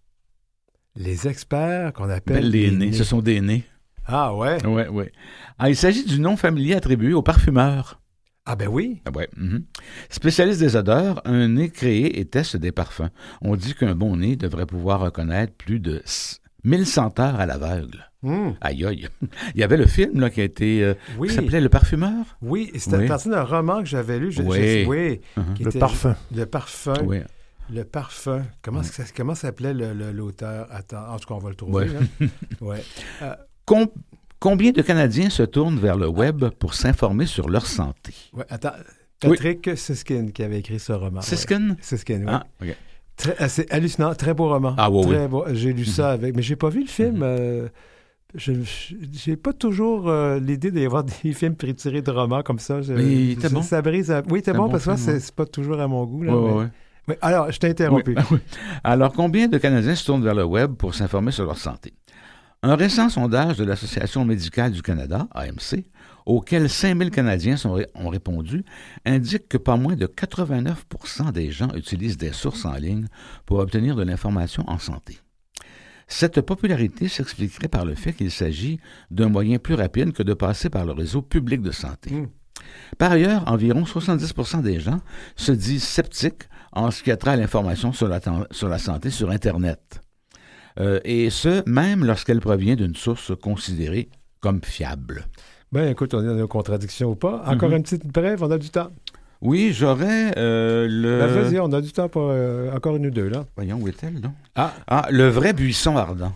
Les experts qu'on appelle Ben, les nés. nés, ce sont des nés. Ah ouais? Oui, oui. Ah, il s'agit du nom familier attribué aux parfumeurs. Ah ben oui. Ah ouais. Mhm. Spécialiste des odeurs, un nez créé et teste des parfums. On dit qu'un bon nez devrait pouvoir reconnaître plus de mille senteurs à l'aveugle. Hmm. Aïe, aïe. Il y avait le film là, qui a été... euh, Oui. qui s'appelait Le Parfumeur. Oui, c'était Oui. à partir d'un roman que j'avais lu. Je, Oui. je- oui Mhm. qui Le était- parfum. Le parfum. Oui. Le parfum. Comment, Ouais. ça- comment s'appelait le- le- l'auteur? Attends, en tout cas, on va le trouver. Ouais. Hein? Ouais. Euh, Com- combien de Canadiens se tournent vers le web pour s'informer sur leur santé? ouais, attends. Patrick Siskin qui avait écrit ce roman. Siskin? Ouais. Siskin, oui. Ah, OK. Très- euh, c'est hallucinant. Très beau roman. Ah, oui, Très oui. beau. J'ai lu ça avec... Mais j'ai pas vu le film. Mhm. euh, je j'ai pas toujours euh, l'idée d'y avoir des films tirés de romans comme ça. Je- Mais il était ça- bon. Ça brise... à- Oui, c'était C'est bon, un bon parce que moi, film, c'est ouais. c'est pas toujours à mon goût. Là, Ouais, mais- ouais, ouais. Oui, alors, je t'ai interrompu. Oui, oui. Alors, combien de Canadiens se tournent vers le web pour s'informer sur leur santé? Un récent sondage de l'Association médicale du Canada, A M C, auquel cinq mille Canadiens sont ré- ont répondu, indique que pas moins de quatre-vingt-neuf pour cent des gens utilisent des sources en ligne pour obtenir de l'information en santé. Cette popularité s'expliquerait par le fait qu'il s'agit d'un moyen plus rapide que de passer par le réseau public de santé. Mm. Par ailleurs, environ soixante-dix pour cent des gens se disent sceptiques en ce qui a trait à l'information sur la, ten- sur la santé sur Internet. Euh, et ce, même lorsqu'elle provient d'une source considérée comme fiable. Ben, écoute, on est dans une contradiction ou pas. Encore Mhm. une petite brève, on a du temps. Oui, j'aurais euh, le... Ben, vas-y, on a du temps pour euh, encore une ou deux, là. Voyons, où est-elle, non? Ah, Ah, le vrai buisson ardent.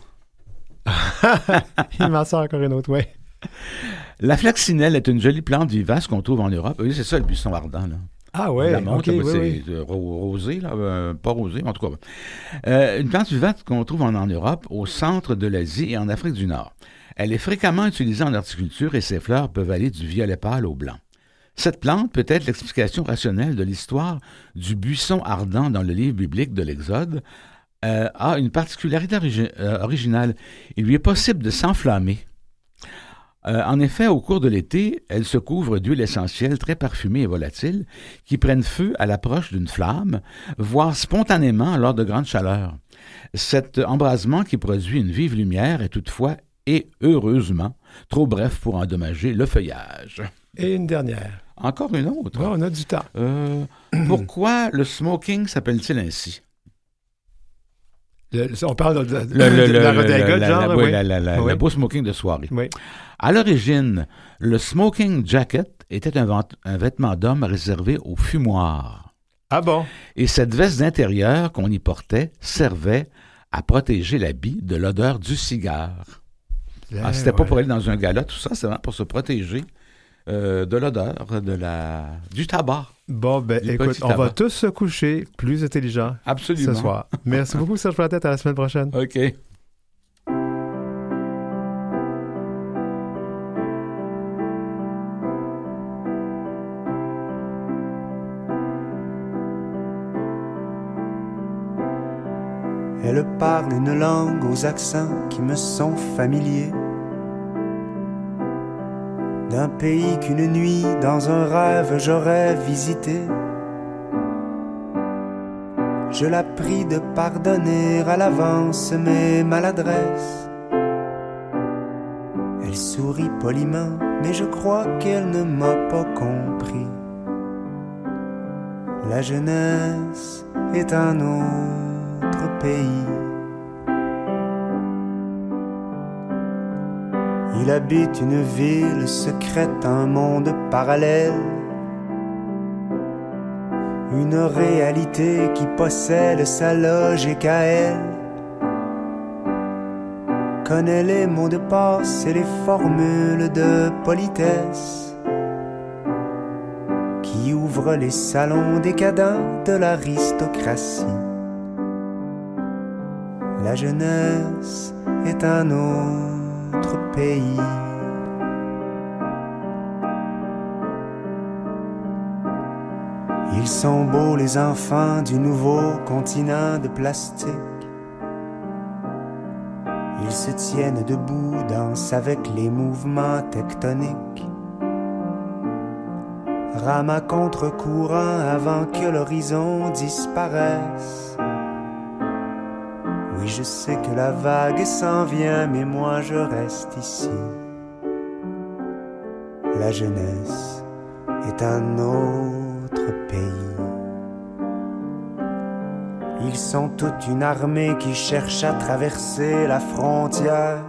il m'en sort encore une autre, oui. La flaxinelle est une jolie plante vivace qu'on trouve en Europe. Oui, c'est ça, le buisson ardent, là. Ah ouais, La menthe, ok, là, oui, c'est oui. euh, ro- rosé, là, euh, pas rosé, mais en tout cas. Euh, une plante vivante qu'on trouve en, en Europe, au centre de l'Asie et en Afrique du Nord. Elle est fréquemment utilisée en horticulture et ses fleurs peuvent aller du violet pâle au blanc. Cette plante peut être l'explication rationnelle de l'histoire du buisson ardent dans le livre biblique de l'Exode, euh, a une particularité origi- euh, originale. Il lui est possible de s'enflammer. Euh, en effet, au cours de l'été, elle se couvre d'huiles essentielles très parfumées et volatiles qui prennent feu à l'approche d'une flamme, voire spontanément lors de grandes chaleurs. Cet embrasement qui produit une vive lumière est toutefois, et heureusement, trop bref pour endommager le feuillage. Et une dernière. Encore une autre. Ouais, on a du temps. Euh, pourquoi le smoking s'appelle-t-il ainsi? Le- on parle de, de- Le, le, de le, la le- redingote, la- genre, la- oui. oui, la- la- la- Oui. le beau smoking de soirée. Oui. À l'origine, le smoking jacket était un, vent- un vêtement d'homme réservé aux fumoirs. Ah bon? Et cette veste d'intérieur qu'on y portait servait à protéger l'habit de l'odeur du cigare. Eh, Ah, c'était ouais. pas pour aller dans un gala, tout ça, c'est vraiment pour se protéger euh, de l'odeur, de la, du tabac. Bon, ben Du écoute, petit on va tabac. tous se coucher plus intelligents Absolument. ce soir. Merci beaucoup, Serge Plantet. À la semaine prochaine. OK. Elle parle une langue aux accents qui me sont familiers, d'un pays qu'une nuit dans un rêve j'aurais visité. Je la prie de pardonner à l'avance mes maladresses. Elle sourit poliment, mais je crois qu'elle ne m'a pas compris. La jeunesse est un autre pays. Il habite une ville secrète, un monde parallèle, une réalité qui possède sa logique à elle. Connaît les mots de passe et les formules de politesse qui ouvrent les salons décadents de l'aristocratie. La jeunesse est un autre pays. Ils sont beaux les enfants du nouveau continent de plastique. Ils se tiennent debout, dansent avec les mouvements tectoniques. Rament à contre-courant avant que l'horizon disparaisse. Oui, je sais que la vague s'en vient, mais moi je reste ici. La jeunesse est un autre pays. Ils sont toute une armée qui cherche à traverser la frontière.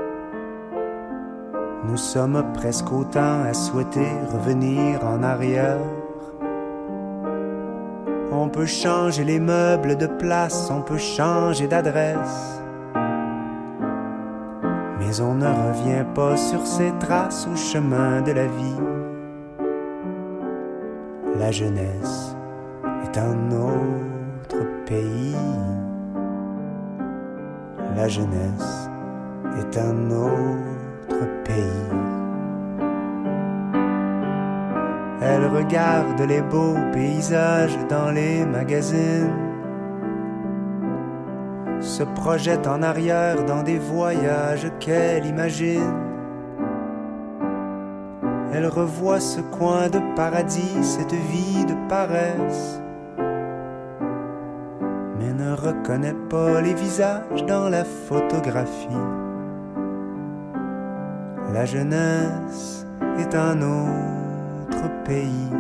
Nous sommes presque autant à souhaiter revenir en arrière. On peut changer les meubles de place, on peut changer d'adresse, mais on ne revient pas sur ces traces au chemin de la vie. La jeunesse est un autre pays. La jeunesse est un autre pays. Elle regarde les beaux paysages dans les magazines, se projette en arrière dans des voyages qu'elle imagine. Elle revoit ce coin de paradis, cette vie de paresse, mais ne reconnaît pas les visages dans la photographie. La jeunesse est un autre pays.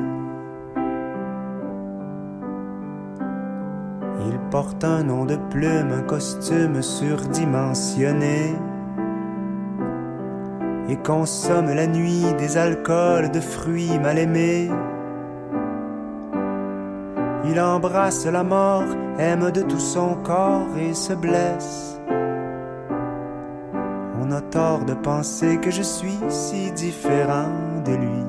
Il porte un nom de plume, un costume surdimensionné, et consomme la nuit des alcools de fruits mal aimés. Il embrasse la mort, aime de tout son corps et se blesse. On a tort de penser que je suis si différent de lui.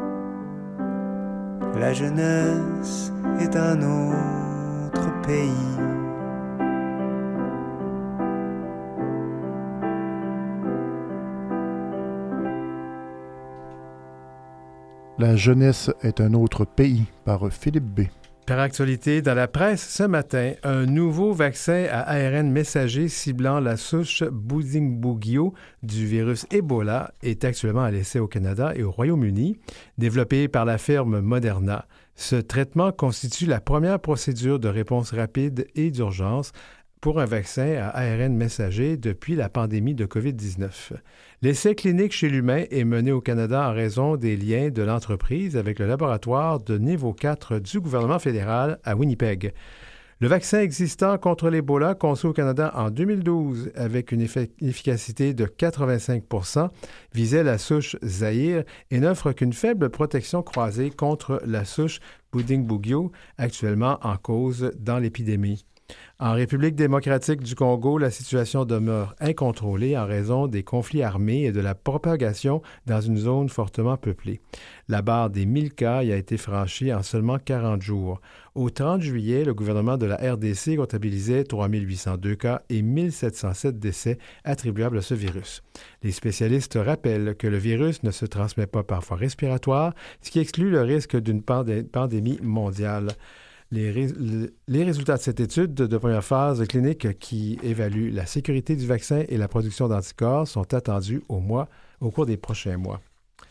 La jeunesse est un autre pays. La jeunesse est un autre pays par Philippe B. Par actualité, dans la presse ce matin, un nouveau vaccin à A R N messager ciblant la souche Bundibugyo du virus Ebola est actuellement à l'essai au Canada et au Royaume-Uni, développé par la firme Moderna. Ce traitement constitue la première procédure de réponse rapide et d'urgence pour un vaccin à A R N messager depuis la pandémie de covid dix-neuf. L'essai clinique chez l'humain est mené au Canada en raison des liens de l'entreprise avec le laboratoire de niveau quatre du gouvernement fédéral à Winnipeg. Le vaccin existant contre l'Ebola, conçu au Canada en deux mille douze avec une effi- efficacité de quatre-vingt-cinq pour cent, visait la souche Zaïre et n'offre qu'une faible protection croisée contre la souche Bundibugyo, actuellement en cause dans l'épidémie. En République démocratique du Congo, la situation demeure incontrôlée en raison des conflits armés et de la propagation dans une zone fortement peuplée. La barre des mille cas y a été franchie en seulement quarante jours. Au trente juillet, le gouvernement de la R D C comptabilisait trois mille huit cent deux cas et mille sept cent sept décès attribuables à ce virus. Les spécialistes rappellent que le virus ne se transmet pas par voie respiratoire, ce qui exclut le risque d'une pandé- pandémie mondiale. Les, ré- les résultats de cette étude de première phase clinique qui évalue la sécurité du vaccin et la production d'anticorps sont attendus au, mois, au cours des prochains mois.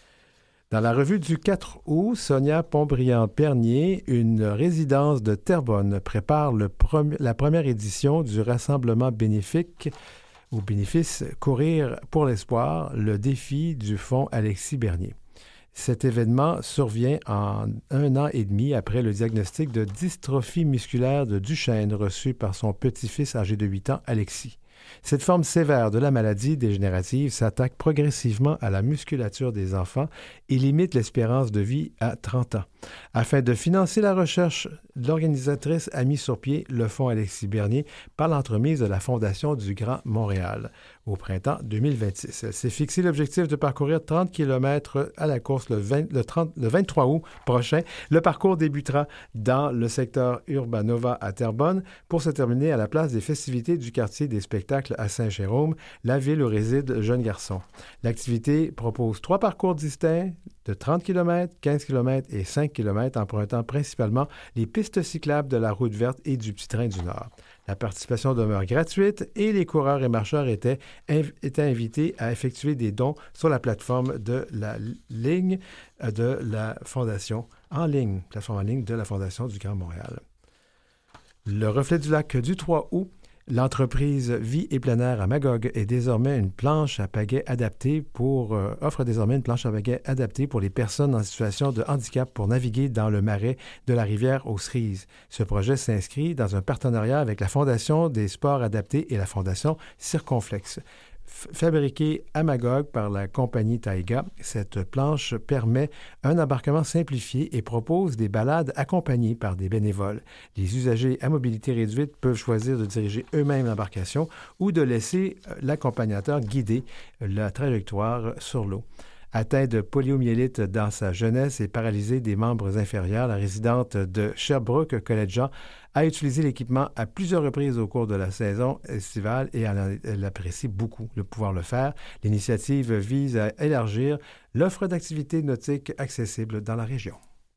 Dans la revue du quatre août, Sonia Pontbriand-Pernier, une résidence de Terrebonne, prépare le premi- la première édition du rassemblement bénéfique au bénéfice Courir pour l'espoir, le défi du fonds Alexis Bernier. Cet événement survient en un an et demi après le diagnostic de dystrophie musculaire de Duchenne reçu par son petit-fils âgé de huit ans, Alexis. Cette forme sévère de la maladie dégénérative s'attaque progressivement à la musculature des enfants et limite l'espérance de vie à trente ans. Afin de financer la recherche, l'organisatrice a mis sur pied le fonds Alexis Bernier par l'entremise de la Fondation du Grand Montréal au printemps deux mille vingt-six. Elle s'est fixé l'objectif de parcourir trente kilomètres à la course le, vingt, le, trente, le vingt-trois août prochain. Le parcours débutera dans le secteur Urbanova à Terrebonne pour se terminer à la place des festivités du quartier des spectacles à Saint-Jérôme, la ville où réside le jeune garçon. L'activité propose trois parcours distincts de trente kilomètres, quinze kilomètres et cinq kilomètres, empruntant principalement les pistes cyclables de la route verte et du petit train du Nord. La participation demeure gratuite et les coureurs et marcheurs étaient, inv- étaient invités à effectuer des dons sur la plateforme de la ligne de la Fondation en ligne, plateforme en ligne de la Fondation du Grand Montréal. Le reflet du lac du trois août, l'entreprise Vie et plein air à Magog est désormais une planche à pagaie adaptée pour euh, offre désormais une planche à pagaie adaptée pour les personnes en situation de handicap pour naviguer dans le marais de la rivière aux Cerises. Ce projet s'inscrit dans un partenariat avec la Fondation des sports adaptés et la Fondation Circonflexe. Fabriquée à Magog par la compagnie Taïga, cette planche permet un embarquement simplifié et propose des balades accompagnées par des bénévoles. Les usagers à mobilité réduite peuvent choisir de diriger eux-mêmes l'embarcation ou de laisser l'accompagnateur guider la trajectoire sur l'eau. Atteinte de poliomyélite dans sa jeunesse et paralysée des membres inférieurs, la résidente de Sherbrooke, Colette Jean, a utilisé l'équipement à plusieurs reprises au cours de la saison estivale et elle, elle apprécie beaucoup de pouvoir le faire. L'initiative vise à élargir l'offre d'activités nautiques accessibles dans la région.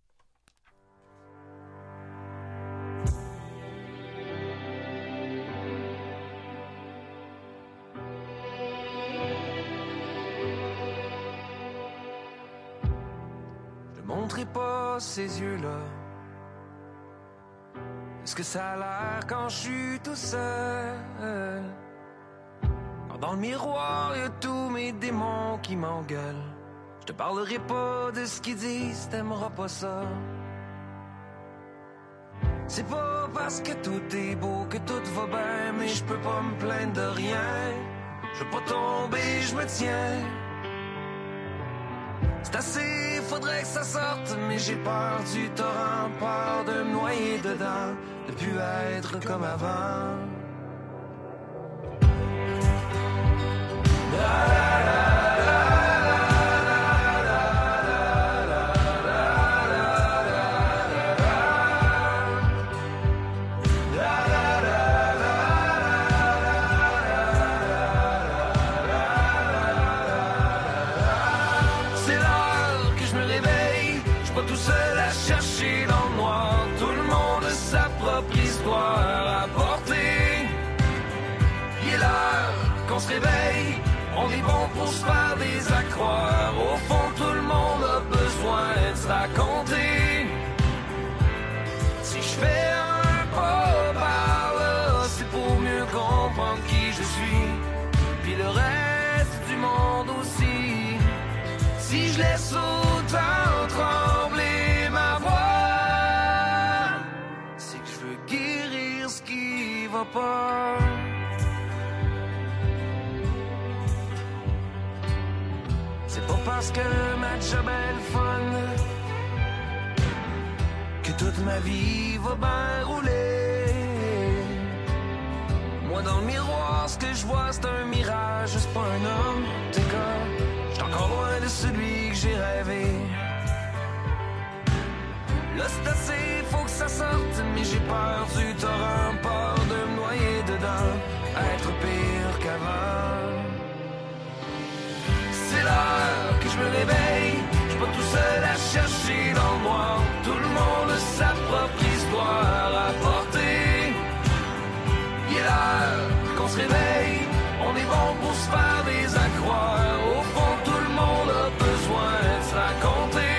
Je montrerai pas ces yeux-là. Est-ce que ça a l'air quand je suis tout seul? Alors dans le miroir, y'a tous mes démons qui m'engueulent. Je te parlerai pas de ce qu'ils disent, t'aimeras pas ça. C'est pas parce que tout est beau que tout va bien, mais je peux pas me plaindre de rien. Je veux pas tomber, je me tiens. C'est assez, faudrait que ça sorte, mais j'ai peur du torrent, peur de me noyer dedans, de plus être comme avant. La, la, la. On est bon pour se faire des accroires. Au fond, tout le monde a besoin de se raconter. Si je fais un pas par là, c'est pour mieux comprendre qui je suis, puis le reste du monde aussi. Si je laisse autant trembler ma voix, c'est que je veux guérir crois pas. C'est pas parce que ma job est le fun que toute ma vie va bien rouler. Moi dans le miroir, ce que je vois c'est un mirage, c'est pas un homme. T'es comme, j'suis encore loin de celui que j'ai rêvé. Là c'est assez, faut que ça sorte, mais j'ai peur du torrent, peur de me noyer dedans, être pire qu'avant. C'est l'heure que je me réveille, je suis pas tout seul à chercher dans le noir. Tout le monde a sa propre histoire à porter. Il est l'heure qu'on se réveille, on est bon pour se faire des accroires. Au fond tout le monde a besoin de se raconter.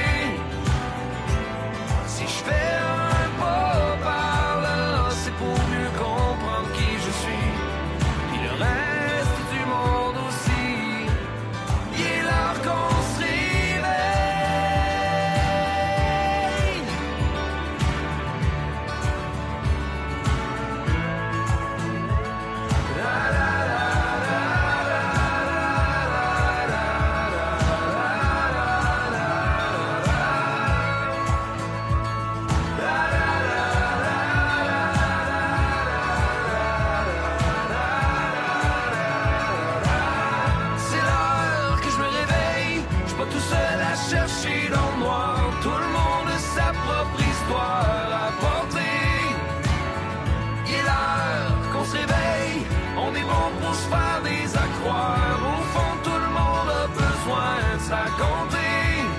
Si je fais un pas par là, c'est pour mieux comprendre qui je suis. Puis le reste du monde aussi. Il est l'heure qu'on se réveille. La, la, la, la, la, la, c'est l'heure que je me réveille, je suis pas tout seul à chercher dans le noir. Tout le monde a sa propre histoire à porter. Il est l'heure qu'on se réveille, on est bon pour se faire des accroires. Au fond tout le monde a besoin de se raconter.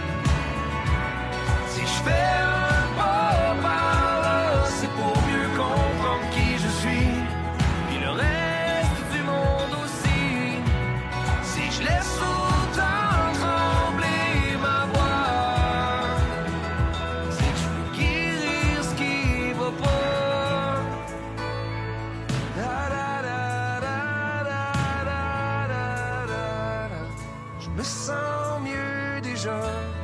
Si je fais un pas par là, c'est pour mieux comprendre qui je suis. Puis le reste du monde aussi. Si je laisse autant trembler ma voix, c'est que je veux guérir ce qui va pas. Da, da, da, da, da, da, da, da, da. Je me sens mieux déjà.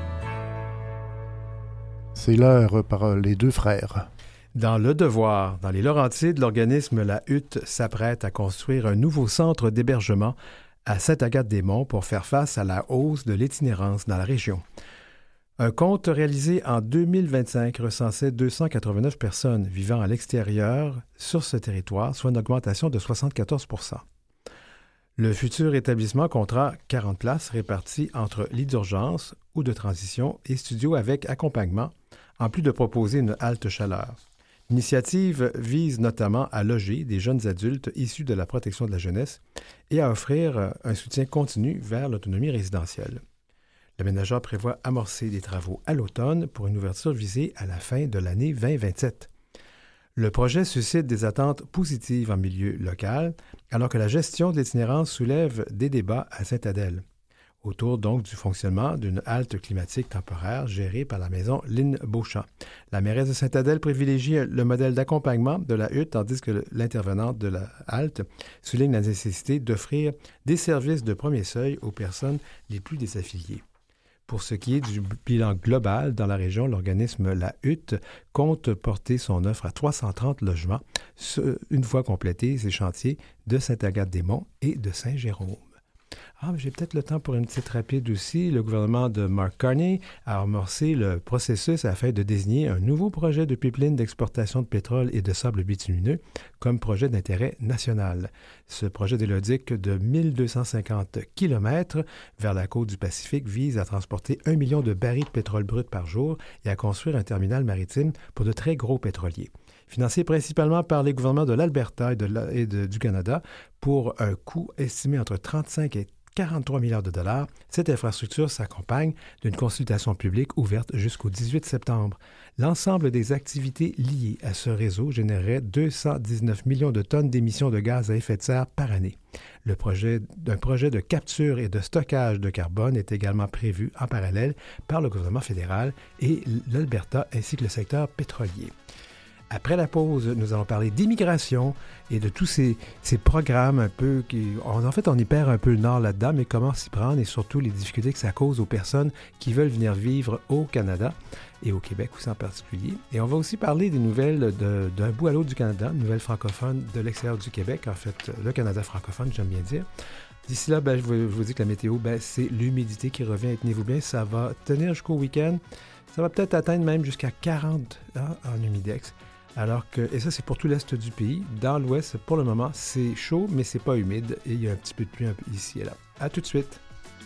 C'est l'heure par les deux frères. Dans Le Devoir, dans les Laurentides, l'organisme La Hutte s'apprête à construire un nouveau centre d'hébergement à Sainte-Agathe-des-Monts pour faire face à la hausse de l'itinérance dans la région. Un compte réalisé en deux mille vingt-cinq recensait deux cent quatre-vingt-neuf personnes vivant à l'extérieur sur ce territoire, soit une augmentation de soixante-quatorze pour cent. Le futur établissement comptera quarante places réparties entre lits d'urgence ou de transition et studios avec accompagnement, en plus de proposer une halte chaleur. L'initiative vise notamment à loger des jeunes adultes issus de la protection de la jeunesse et à offrir un soutien continu vers l'autonomie résidentielle. L'aménageur prévoit amorcer des travaux à l'automne pour une ouverture visée à la fin de l'année vingt vingt-sept. Le projet suscite des attentes positives en milieu local, alors que la gestion de l'itinérance soulève des débats à Sainte-Adèle, autour donc du fonctionnement d'une halte climatique temporaire gérée par la maison Lynn Beauchamp. La mairesse de Sainte-Adèle privilégie le modèle d'accompagnement de la hutte, tandis que l'intervenante de la halte souligne la nécessité d'offrir des services de premier seuil aux personnes les plus désaffiliées. Pour ce qui est du bilan global dans la région, l'organisme La Hutte compte porter son offre à trois cent trente logements, une fois complétés ces chantiers de Sainte-Agathe-des-Monts et de Saint-Jérôme. Ah, mais j'ai peut-être le temps pour une petite rapide aussi. Le gouvernement de Mark Carney a amorcé le processus afin de désigner un nouveau projet de pipeline d'exportation de pétrole et de sable bitumineux comme projet d'intérêt national. Ce projet d'élodique de mille deux cent cinquante kilomètres vers la côte du Pacifique vise à transporter un million de barils de pétrole brut par jour et à construire un terminal maritime pour de très gros pétroliers. Financé principalement par les gouvernements de l'Alberta et, de la, et de, du Canada pour un coût estimé entre trente-cinq et quarante-trois milliards de dollars, cette infrastructure s'accompagne d'une consultation publique ouverte jusqu'au dix-huit septembre. L'ensemble des activités liées à ce réseau générerait deux cent dix-neuf millions de tonnes d'émissions de gaz à effet de serre par année. Le projet d'un projet de capture et de stockage de carbone est également prévu en parallèle par le gouvernement fédéral et l'Alberta ainsi que le secteur pétrolier. Après la pause, nous allons parler d'immigration et de tous ces, ces programmes un peu qui... On, en fait, on y perd un peu le nord là-dedans, mais comment s'y prendre et surtout les difficultés que ça cause aux personnes qui veulent venir vivre au Canada et au Québec aussi en particulier. Et on va aussi parler des nouvelles de, d'un bout à l'autre du Canada, nouvelles francophones de l'extérieur du Québec, en fait, le Canada francophone, j'aime bien dire. D'ici là, ben, je, vous, je vous dis que la météo, ben, c'est l'humidité qui revient. Tenez-vous bien, ça va tenir jusqu'au week-end. Ça va peut-être atteindre même jusqu'à quarante hein, en humidex. Alors que, et ça, c'est pour tout l'est du pays. Dans l'ouest, pour le moment, c'est chaud, mais c'est pas humide. Et il y a un petit peu de pluie un peu ici et là. À tout de suite.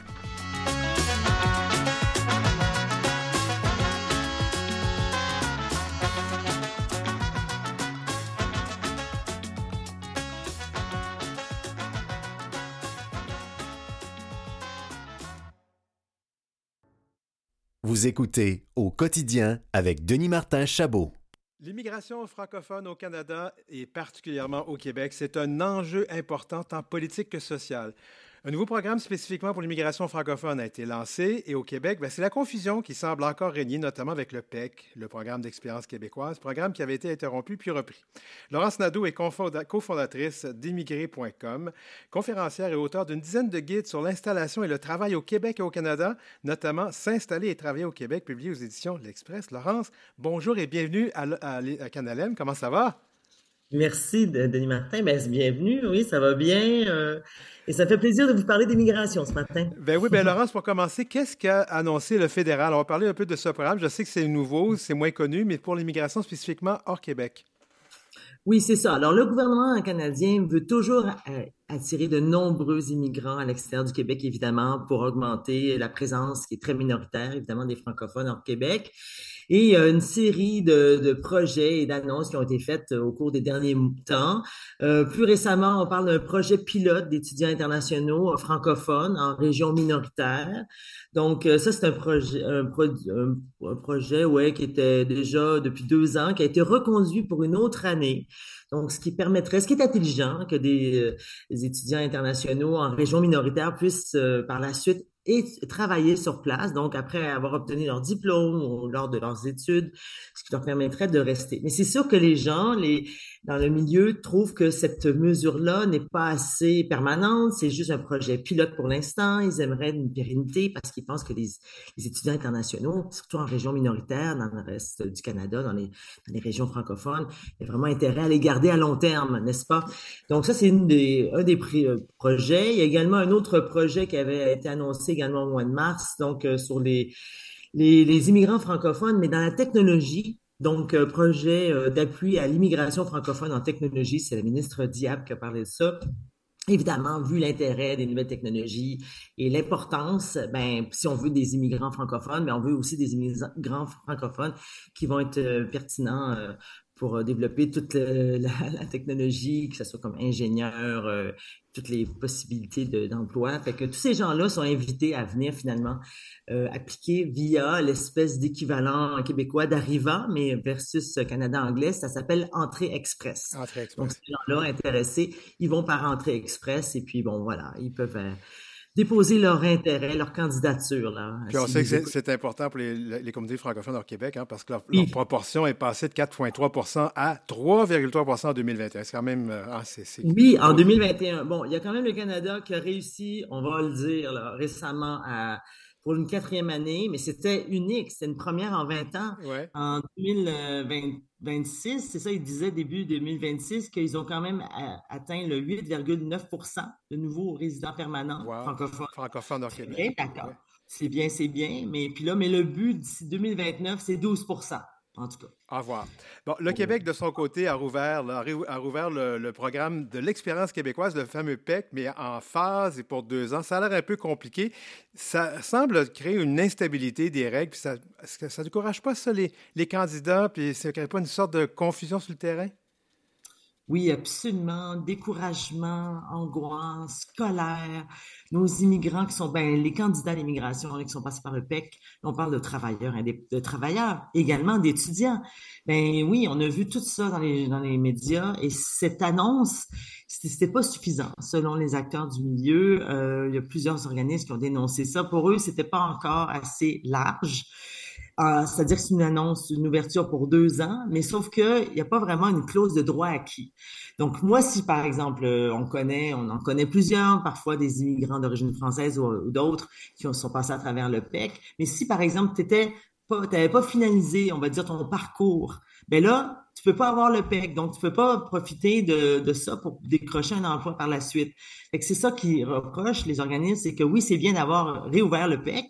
Vous écoutez Au quotidien avec Denis Martin Chabot. L'immigration francophone au Canada et particulièrement au Québec, c'est un enjeu important tant politique que social. Un nouveau programme spécifiquement pour l'immigration francophone a été lancé et au Québec, bien, c'est la confusion qui semble encore régner, notamment avec le P E C, le programme d'expérience québécoise, programme qui avait été interrompu puis repris. Laurence Nadeau est cofondatrice d'immigré point com, conférencière et auteure d'une dizaine de guides sur l'installation et le travail au Québec et au Canada, notamment S'installer et travailler au Québec, publié aux éditions L'Express. Laurence, bonjour et bienvenue à, à, à Canal M. Comment ça va? Merci, Denis Martin. Ben, bienvenue. Oui, ça va bien. Euh, et ça fait plaisir de vous parler d'immigration ce matin. Ben oui, ben Laurence, pour commencer, qu'est-ce qu'a annoncé le fédéral? On va parler un peu de ce programme. Je sais que c'est nouveau, c'est moins connu, mais pour l'immigration spécifiquement hors Québec. Oui, c'est ça. Alors, le gouvernement canadien veut toujours euh, attirer de nombreux immigrants à l'extérieur du Québec, évidemment, pour augmenter la présence qui est très minoritaire, évidemment, des francophones hors Québec. Et il y a une série de, de projets et d'annonces qui ont été faites au cours des derniers temps. Euh, plus récemment, on parle d'un projet pilote d'étudiants internationaux francophones en région minoritaire. Donc, ça, c'est un projet, un, pro, un, un projet ouais, qui était déjà depuis deux ans, qui a été reconduit pour une autre année. Donc, ce qui permettrait, ce qui est intelligent, que des, euh, des étudiants internationaux en région minoritaire puissent euh, par la suite et travailler sur place, donc après avoir obtenu leur diplôme ou lors de leurs études, ce qui leur permettrait de rester. Mais c'est sûr que les gens, les dans le milieu, trouvent que cette mesure-là n'est pas assez permanente, c'est juste un projet pilote pour l'instant, ils aimeraient une pérennité parce qu'ils pensent que les, les étudiants internationaux, surtout en région minoritaire, dans le reste du Canada, dans les, dans les régions francophones, il y a vraiment intérêt à les garder à long terme, n'est-ce pas? Donc ça, c'est une des, un des projets. Il y a également un autre projet qui avait été annoncé également au mois de mars, donc euh, sur les, les, les immigrants francophones, mais dans la technologie. Donc, euh, projet euh, d'appui à l'immigration francophone en technologie, c'est la ministre Diab qui a parlé de ça. Évidemment, vu l'intérêt des nouvelles technologies et l'importance, ben, si on veut des immigrants francophones, mais on veut aussi des immigrants francophones qui vont être euh, pertinents euh, pour développer toute le, la, la technologie, que ce soit comme ingénieur, euh, toutes les possibilités de, d'emploi. Fait que tous ces gens-là sont invités à venir finalement euh, appliquer via l'espèce d'équivalent québécois d'Arriva, mais versus Canada anglais, ça s'appelle Entrée Express. Entrée Express. Donc ces gens-là intéressés, ils vont par Entrée Express et puis bon voilà, ils peuvent euh, déposer leur intérêt, leur candidature. Là, Puis on si sait que c'est, écoutez. c'est important pour les, les communautés francophones hors Québec, hein, parce que leur, leur proportion est passée de quatre virgule trois pour cent à trois virgule trois pour cent en deux mille vingt et un. C'est quand même... Ah, c'est, c'est... Oui, en deux mille vingt et un. Bon, il y a quand même le Canada qui a réussi, on va le dire là, récemment, à, pour une quatrième année, mais c'était unique. C'était une première en vingt ans. Ouais. En deux mille vingt-six, c'est ça, ils disaient début deux mille vingt-six qu'ils ont quand même a, atteint le huit virgule neuf pour cent de nouveaux résidents permanents Wow. francophones. Francophones hors Québec. Bien, d'accord. Ouais. C'est bien, c'est bien. Mais puis là, mais le but d'ici deux mille vingt-neuf, c'est douze pour cent. En tout cas. Au revoir. Bon, le Québec, de son côté, a rouvert, là, a rouvert le, le programme de l'expérience québécoise, le fameux P E C, mais en phase et pour deux ans. Ça a l'air un peu compliqué. Ça semble créer une instabilité des règles. Puis ça ne décourage pas ça, les, les candidats, puis ça ne crée pas une sorte de confusion sur le terrain? Oui, absolument. Découragement, angoisse, colère. Nos immigrants qui sont, ben, les candidats à l'immigration là, qui sont passés par le P E C, on parle de travailleurs, de travailleurs, également d'étudiants. Ben oui, on a vu tout ça dans les dans les médias et cette annonce, c'était pas suffisant selon les acteurs du milieu. Euh, il y a plusieurs organismes qui ont dénoncé ça. Pour eux, c'était pas encore assez large. Euh, c'est-à-dire que c'est une annonce, une ouverture pour deux ans, mais sauf que il n'y a pas vraiment une clause de droit acquis. Donc, moi, si par exemple, euh, on connaît, on en connaît plusieurs, parfois des immigrants d'origine française ou, ou d'autres qui ont- sont passés à travers le P E C, mais si par exemple, t'étais pas, t'avais pas finalisé, on va dire, ton parcours, ben là, tu peux pas avoir le P E C, donc tu peux pas profiter de, de ça pour décrocher un emploi par la suite. Fait que c'est ça qui reproche les organismes, c'est que oui, c'est bien d'avoir réouvert le P E C,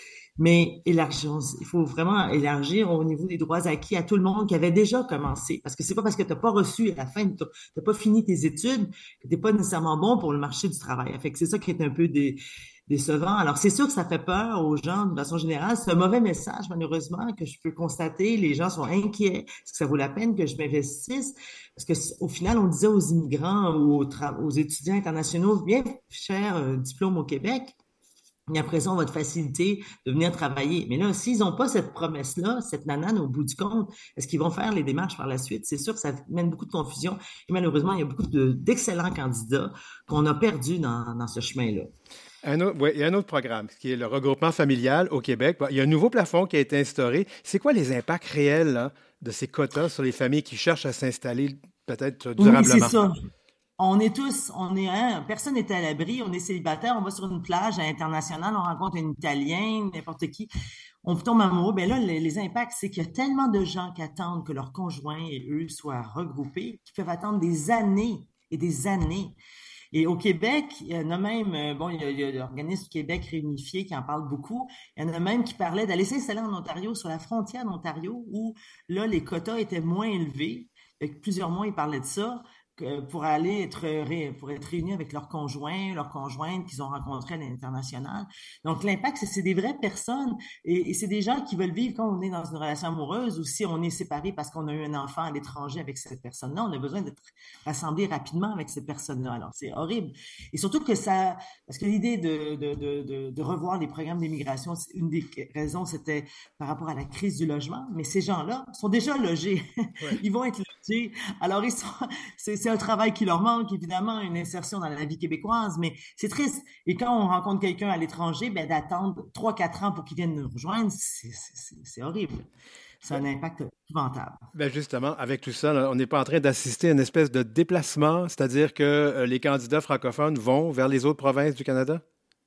mais élargir, il faut vraiment élargir au niveau des droits acquis à tout le monde qui avait déjà commencé. Parce que c'est pas parce que tu n'as pas reçu à la fin, tu n'as pas fini tes études, que tu n'es pas nécessairement bon pour le marché du travail. Fait que c'est ça qui est un peu dé, décevant. Alors, c'est sûr que ça fait peur aux gens de façon générale. C'est un mauvais message, malheureusement, que je peux constater. Les gens sont inquiets. Est-ce que ça vaut la peine que je m'investisse? Parce que au final, on disait aux immigrants ou aux, aux étudiants internationaux, bien cher euh, diplôme au Québec, et après ça, on va te faciliter de venir travailler. Mais là, s'ils n'ont pas cette promesse-là, cette nanane au bout du compte, est-ce qu'ils vont faire les démarches par la suite? C'est sûr que ça mène beaucoup de confusion. Et malheureusement, il y a beaucoup de, d'excellents candidats qu'on a perdus dans, dans ce chemin-là. Un autre, ouais, il y a un autre programme, qui est le regroupement familial au Québec. Bon, il y a un nouveau plafond qui a été instauré. C'est quoi les impacts réels là, de ces quotas sur les familles qui cherchent à s'installer peut-être durablement? Oui, c'est ça. On est tous, on est, hein, personne n'est à l'abri, on est célibataire, on va sur une plage internationale, on rencontre un Italien, n'importe qui, on tombe amoureux. Ben là, les, les impacts, c'est qu'il y a tellement de gens qui attendent que leurs conjoints et eux soient regroupés, qui peuvent attendre des années et des années. Et au Québec, il y en a même, bon, il y a, il y a l'organisme Québec réunifié qui en parle beaucoup. Il y en a même qui parlaient d'aller s'installer en Ontario, sur la frontière d'Ontario, où là, les quotas étaient moins élevés. Avec plusieurs mois, ils parlaient de ça, pour aller être ré, pour être réunis avec leurs conjoints, leurs conjointes qu'ils ont rencontrés à l'international. Donc, l'impact, c'est, c'est des vraies personnes et, et c'est des gens qui veulent vivre quand on est dans une relation amoureuse ou si on est séparé parce qu'on a eu un enfant à l'étranger avec cette personne-là, on a besoin d'être rassemblé rapidement avec cette personne-là. Alors, c'est horrible. Et surtout que ça, parce que l'idée de, de, de, de, de revoir les programmes d'immigration, une des raisons, c'était par rapport à la crise du logement, mais ces gens-là sont déjà logés. Ouais. Ils vont être logés. Alors, ils sont, c'est, c'est un travail qui leur manque, évidemment, une insertion dans la vie québécoise, mais c'est triste. Et quand on rencontre quelqu'un à l'étranger, ben, d'attendre trois quatre ans pour qu'il vienne nous rejoindre, c'est, c'est, c'est horrible. C'est un impact épouvantable. Ben justement, avec tout ça, là, on n'est pas en train d'assister à une espèce de déplacement, c'est-à-dire que euh, les candidats francophones vont vers les autres provinces du Canada?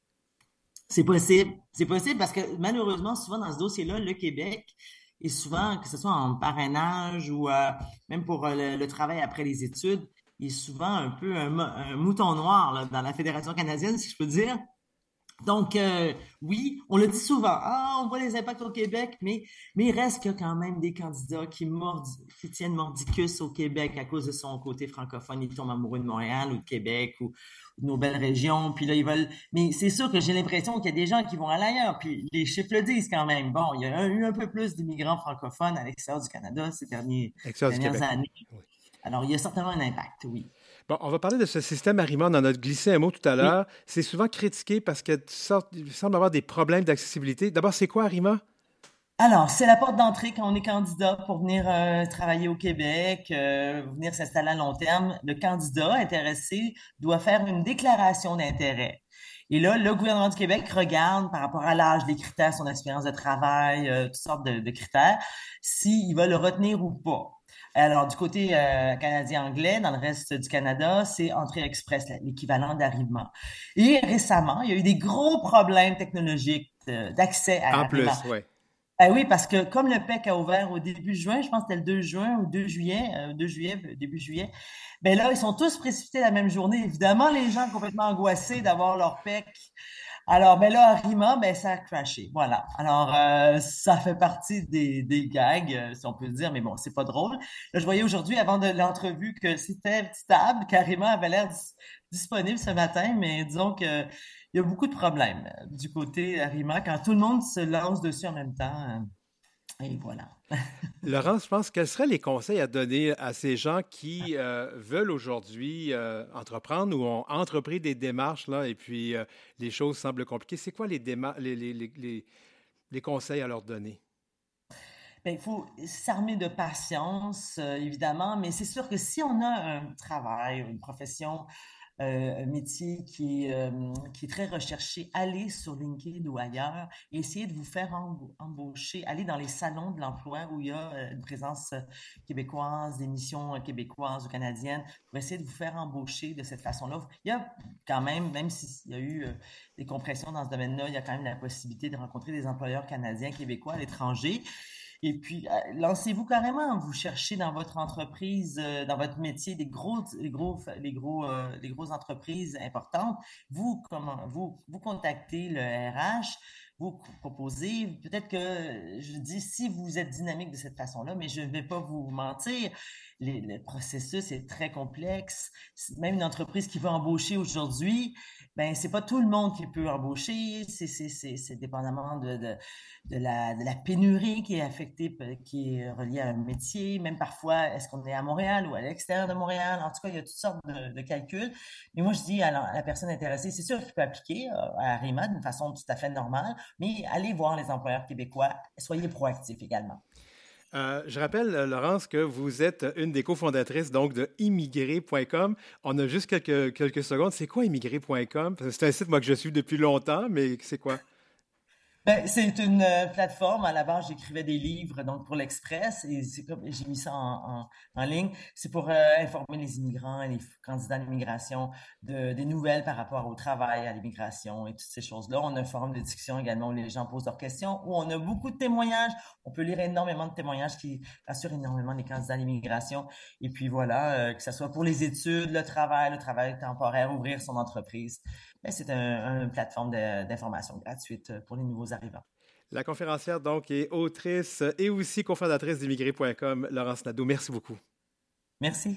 C'est possible. C'est possible parce que malheureusement, souvent dans ce dossier-là, le Québec, et souvent, que ce soit en parrainage ou euh, même pour euh, le, le travail après les études, il est souvent un peu un, un mouton noir là, dans la Fédération canadienne, si je peux dire. Donc, euh, oui, on le dit souvent, ah, on voit les impacts au Québec, mais, mais il reste qu'il y a quand même des candidats qui, mordi, qui tiennent mordicus au Québec à cause de son côté francophone. Ils tombent amoureux de Montréal ou de Québec ou, ou de nos belles régions, puis là, ils veulent... Mais c'est sûr que j'ai l'impression qu'il y a des gens qui vont aller ailleurs, puis les chiffres le disent quand même. Bon, il y a eu un peu plus d'immigrants francophones à l'extérieur du Canada ces derniers, dernières années. Oui. Alors, il y a certainement un impact, oui. Bon, on va parler de ce système Arima. On en a glissé un mot tout à l'heure. Oui. C'est souvent critiqué parce qu'il semble avoir des problèmes d'accessibilité. D'abord, c'est quoi Arima? Alors, c'est la porte d'entrée quand on est candidat pour venir euh, travailler au Québec, euh, venir s'installer à long terme. Le candidat intéressé doit faire une déclaration d'intérêt. Et là, le gouvernement du Québec regarde par rapport à l'âge, les critères, son expérience de travail, euh, toutes sortes de, de critères, s'il va le retenir ou pas. Alors, du côté euh, canadien-anglais, dans le reste du Canada, c'est Entrée Express, l'équivalent d'arrivement. Et récemment, il y a eu des gros problèmes technologiques de, d'accès à En plus, oui. Ah oui, parce que comme le P E C a ouvert au début juin, je pense que c'était le deux juin ou deux juillet, euh, deux juillet, début juillet, ben là, ils sont tous précipités la même journée. Évidemment, les gens complètement angoissés d'avoir leur P E C. Alors, ben là, Arima, ben ça a crashé. Voilà. Alors, euh, ça fait partie des, des gags, euh, si on peut dire, mais bon, c'est pas drôle. Là, je voyais aujourd'hui, avant de l'entrevue, que c'était stable, qu'Arima avait l'air dis- disponible ce matin, mais disons que il y a beaucoup de problèmes du côté Arima quand tout le monde se lance dessus en même temps. Et voilà. Laurence, je pense, quels seraient les conseils à donner à ces gens qui euh, veulent aujourd'hui euh, entreprendre ou ont entrepris des démarches là, et puis euh, les choses semblent compliquées? C'est quoi les, déma- les, les, les, les, les conseils à leur donner? Bien, il faut s'armer de patience, euh, évidemment, mais c'est sûr que si on a un travail, une profession euh, un métier qui est, euh, qui est très recherché, allez sur LinkedIn ou ailleurs et essayez de vous faire emb- embaucher, allez dans les salons de l'emploi où il y a euh, une présence euh, québécoise, des missions euh, québécoises ou canadiennes, pour essayer de vous faire embaucher de cette façon-là. Il y a quand même, même s'il y a eu euh, des compressions dans ce domaine-là, il y a quand même la possibilité de rencontrer des employeurs canadiens, québécois à l'étranger. Et puis, euh, lancez-vous carrément. Vous cherchez dans votre entreprise, euh, dans votre métier, des gros, les gros, les gros, euh, les grosses entreprises importantes. Vous, comment, vous, vous contactez le R H, vous proposez. Peut-être que je dis si vous êtes dynamique de cette façon-là, mais je ne vais pas vous mentir. Les, le processus est très complexe. Même une entreprise qui veut embaucher aujourd'hui, ben c'est pas tout le monde qui peut embaucher. C'est c'est c'est c'est dépendamment de de de la de la pénurie qui est affectée, qui est reliée à un métier. Même parfois, est-ce qu'on est à Montréal ou à l'extérieur de Montréal? En tout cas, il y a toutes sortes de, de calculs. Mais moi, je dis à la, à la personne intéressée, c'est sûr qu'il peut appliquer à Arima d'une façon tout à fait normale, mais allez voir les employeurs québécois. Soyez proactifs également. Euh, je rappelle, Laurence, que vous êtes une des cofondatrices donc de immigré point com. On a juste quelques, quelques secondes. C'est quoi immigré point com? Parce que c'est un site moi, que je suis depuis longtemps, mais c'est quoi? Ben, c'est une euh, plateforme. À la base, j'écrivais des livres donc pour l'Express et c'est comme j'ai mis ça en, en, en ligne. C'est pour euh, informer les immigrants et les candidats à l'immigration de des nouvelles par rapport au travail, à l'immigration et toutes ces choses-là. On a un forum de discussion également où les gens posent leurs questions, où on a beaucoup de témoignages. On peut lire énormément de témoignages qui rassurent énormément les candidats à l'immigration. Et puis voilà, euh, que ce soit pour les études, le travail, le travail temporaire, ouvrir son entreprise. Ben, c'est un, une plateforme de, d'information gratuite pour les nouveaux arrivants. La conférencière, donc, est autrice et aussi cofondatrice d'immigré point com, Laurence Nadeau. Merci beaucoup. Merci.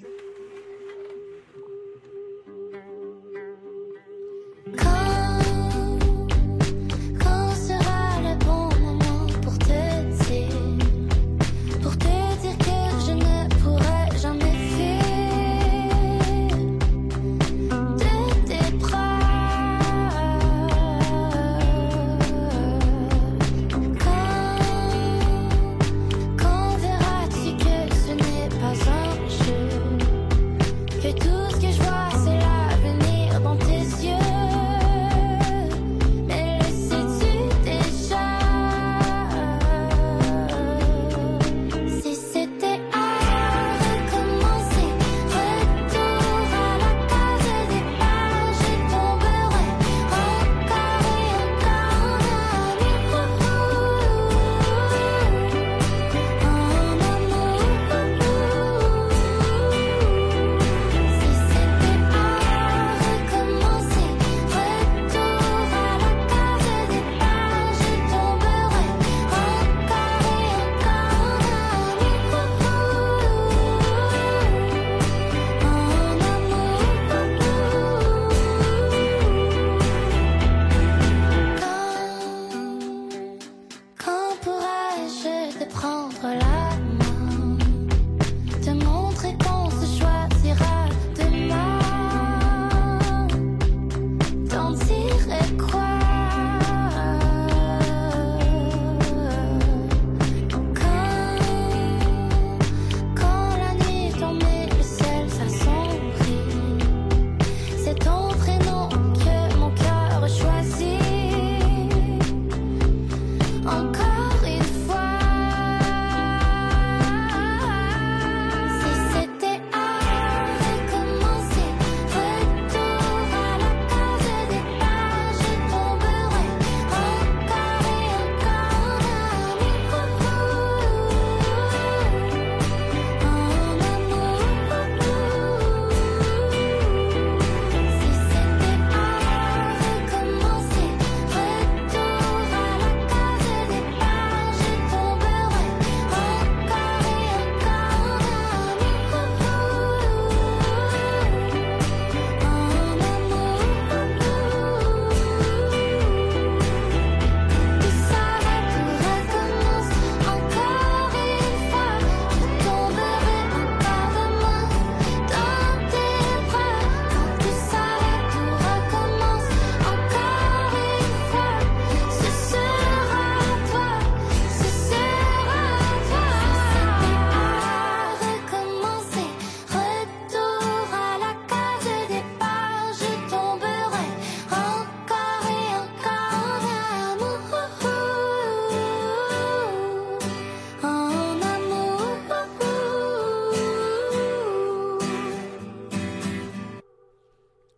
Encore une fois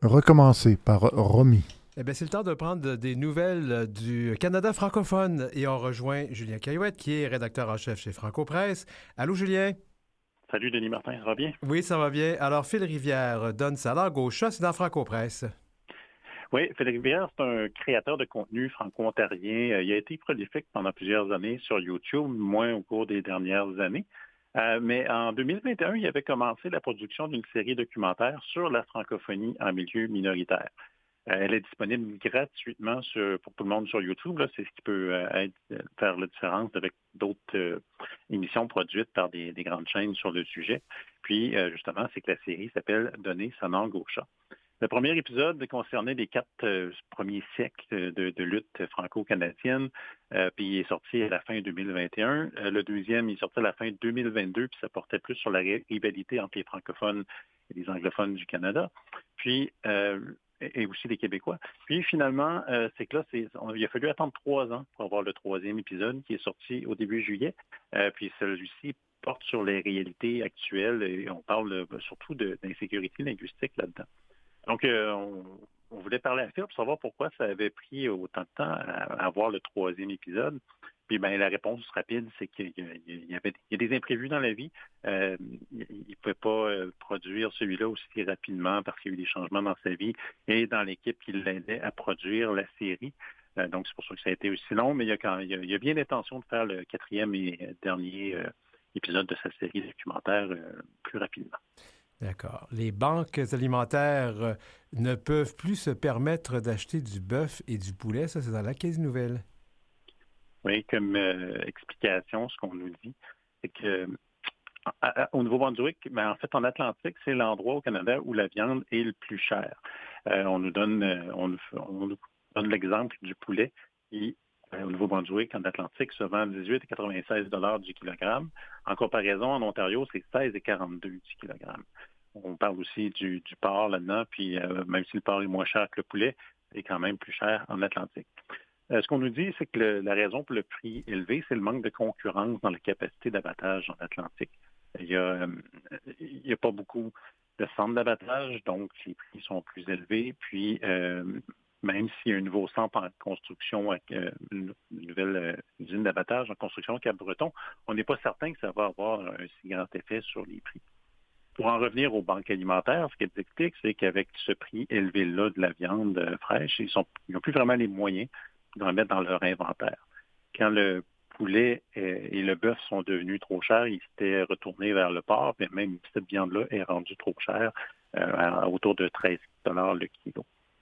recommencer par Romy. Eh bien, c'est le temps de prendre des nouvelles du Canada francophone et on rejoint Julien Caillouette, qui est rédacteur en chef chez Franco Presse. Allô, Julien? Salut, Denis Martin, ça va bien? Oui, ça va bien. Alors, Phil Rivière donne sa langue au chat, c'est dans Franco Presse. Oui, Phil Rivière, c'est un créateur de contenu franco-ontarien. Il a été prolifique pendant plusieurs années sur YouTube, moins au cours des dernières années. Euh, mais en deux mille vingt et un, il avait commencé la production d'une série documentaire sur la francophonie en milieu minoritaire. Euh, elle est disponible gratuitement sur, pour tout le monde sur YouTube. Là. C'est ce qui peut euh, être, faire la différence avec d'autres euh, émissions produites par des, des grandes chaînes sur le sujet. Puis, euh, justement, c'est que la série s'appelle « Donner sa langue au chat ». Le premier épisode concernait les quatre euh, premiers siècles de, de lutte franco-canadienne, euh, puis il est sorti à la fin deux mille vingt et un. Euh, le deuxième, il est sorti à la fin deux mille vingt-deux, puis ça portait plus sur la rivalité entre les francophones et les anglophones du Canada, puis euh, et aussi les Québécois. Puis finalement, euh, c'est que là, c'est, on, il a fallu attendre trois ans pour avoir le troisième épisode qui est sorti au début juillet, euh, puis celui-ci porte sur les réalités actuelles et on parle euh, surtout de, d'insécurité linguistique là-dedans. Donc, euh, on, on voulait parler à Phil pour savoir pourquoi ça avait pris autant de temps à, à avoir le troisième épisode. Puis, ben, la réponse rapide, c'est qu'il y, il y avait il y a des imprévus dans la vie. Euh, il ne pouvait pas euh, produire celui-là aussi rapidement parce qu'il y a eu des changements dans sa vie et dans l'équipe qui l'aidait à produire la série. Euh, donc, c'est pour ça que ça a été aussi long, mais il y a, quand, il y a, il y a bien l'intention de faire le quatrième et dernier euh, épisode de sa série documentaire euh, plus rapidement. D'accord. Les banques alimentaires ne peuvent plus se permettre d'acheter du bœuf et du poulet. Ça, c'est dans la Caisse Nouvelle. Oui, comme euh, explication, ce qu'on nous dit, c'est que à, à, au Nouveau-Brunswick, ben, en fait, en Atlantique, c'est l'endroit au Canada où la viande est le plus chère. Euh, on nous donne, euh, on, on nous donne l'exemple du poulet qui, euh, au Nouveau-Brunswick, en Atlantique, se vend à dix-huit et quatre-vingt-seize dollars du kilogramme. En comparaison, en Ontario, c'est seize et quarante-deux du kilogramme. On parle aussi du, du porc là-dedans, puis euh, même si le porc est moins cher que le poulet, c'est quand même plus cher en Atlantique. Euh, ce qu'on nous dit, c'est que le, la raison pour le prix élevé, c'est le manque de concurrence dans la capacité d'abattage en Atlantique. Il y a, euh, il y a pas beaucoup de centres d'abattage, donc les prix sont plus élevés, puis euh, même s'il y a un nouveau centre en construction, avec euh, une nouvelle euh, usine d'abattage en construction au Cap-Breton, on n'est pas certain que ça va avoir un si grand effet sur les prix. Pour en revenir aux banques alimentaires, ce qu'elles expliquent, c'est qu'avec ce prix élevé-là de la viande fraîche, ils n'ont plus vraiment les moyens de le mettre dans leur inventaire. Quand le poulet et le bœuf sont devenus trop chers, ils s'étaient retournés vers le porc, mais même cette viande-là est rendue trop chère, euh, à autour de treize dollars le kilo.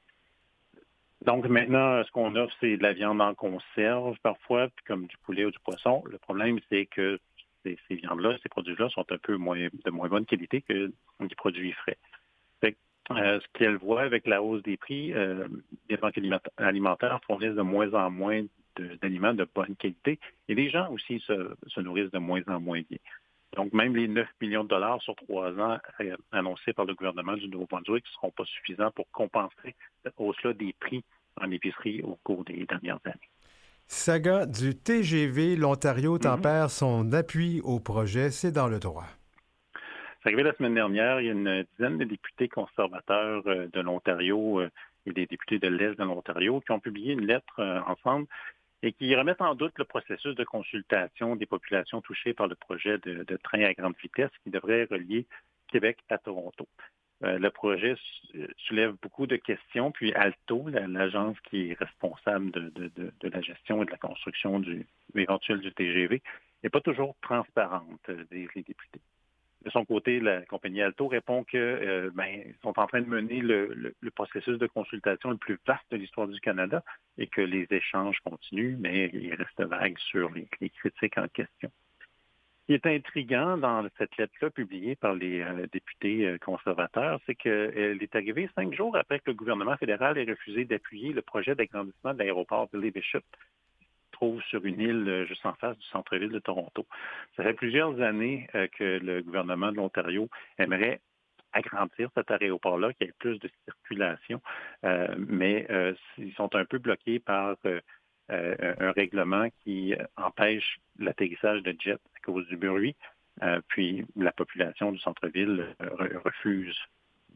Donc maintenant, ce qu'on offre, c'est de la viande en conserve parfois, comme du poulet ou du poisson. Le problème, c'est que ces, ces viandes-là, ces produits-là sont un peu moins, de moins bonne qualité que des produits frais. Fait que, euh, ce qu'elles voient avec la hausse des prix, euh, les banques alimentaires fournissent de moins en moins de, d'aliments de bonne qualité et les gens aussi se, se nourrissent de moins en moins bien. Donc, même les neuf millions de dollars sur trois ans euh, annoncés par le gouvernement du Nouveau-Brunswick ne seront pas suffisants pour compenser cette hausse-là des prix en épicerie au cours des dernières années. Saga du T G V, l'Ontario tempère mm-hmm. son appui au projet, c'est dans le droit. C'est arrivé la semaine dernière, il y a une dizaine de députés conservateurs euh, de l'Ontario euh, et des députés de l'Est de l'Ontario qui ont publié une lettre euh, ensemble et qui remettent en doute le processus de consultation des populations touchées par le projet de, de train à grande vitesse qui devrait relier Québec à Toronto. Euh, le projet soulève beaucoup de questions, puis Alto, la, l'agence qui est responsable de, de, de, de la gestion et de la construction du éventuelle du T G V, n'est pas toujours transparente, euh, des les députés. De son côté, la compagnie Alto répond que euh, ben, ils sont en train de mener le, le, le processus de consultation le plus vaste de l'histoire du Canada et que les échanges continuent, mais ils restent vagues sur les, les critiques en question. Ce qui est intriguant dans cette lettre-là publiée par les euh, députés euh, conservateurs, c'est qu'elle est arrivée cinq jours après que le gouvernement fédéral ait refusé d'appuyer le projet d'agrandissement de l'aéroport Billy Bishop, qui se trouve sur une île euh, juste en face du centre-ville de Toronto. Ça fait plusieurs années euh, que le gouvernement de l'Ontario aimerait agrandir cet aéroport-là, qu'il y ait plus de circulation, euh, mais euh, ils sont un peu bloqués par euh, euh, un règlement qui empêche l'atterrissage de jets à cause du bruit, euh, puis la population du centre-ville euh, refuse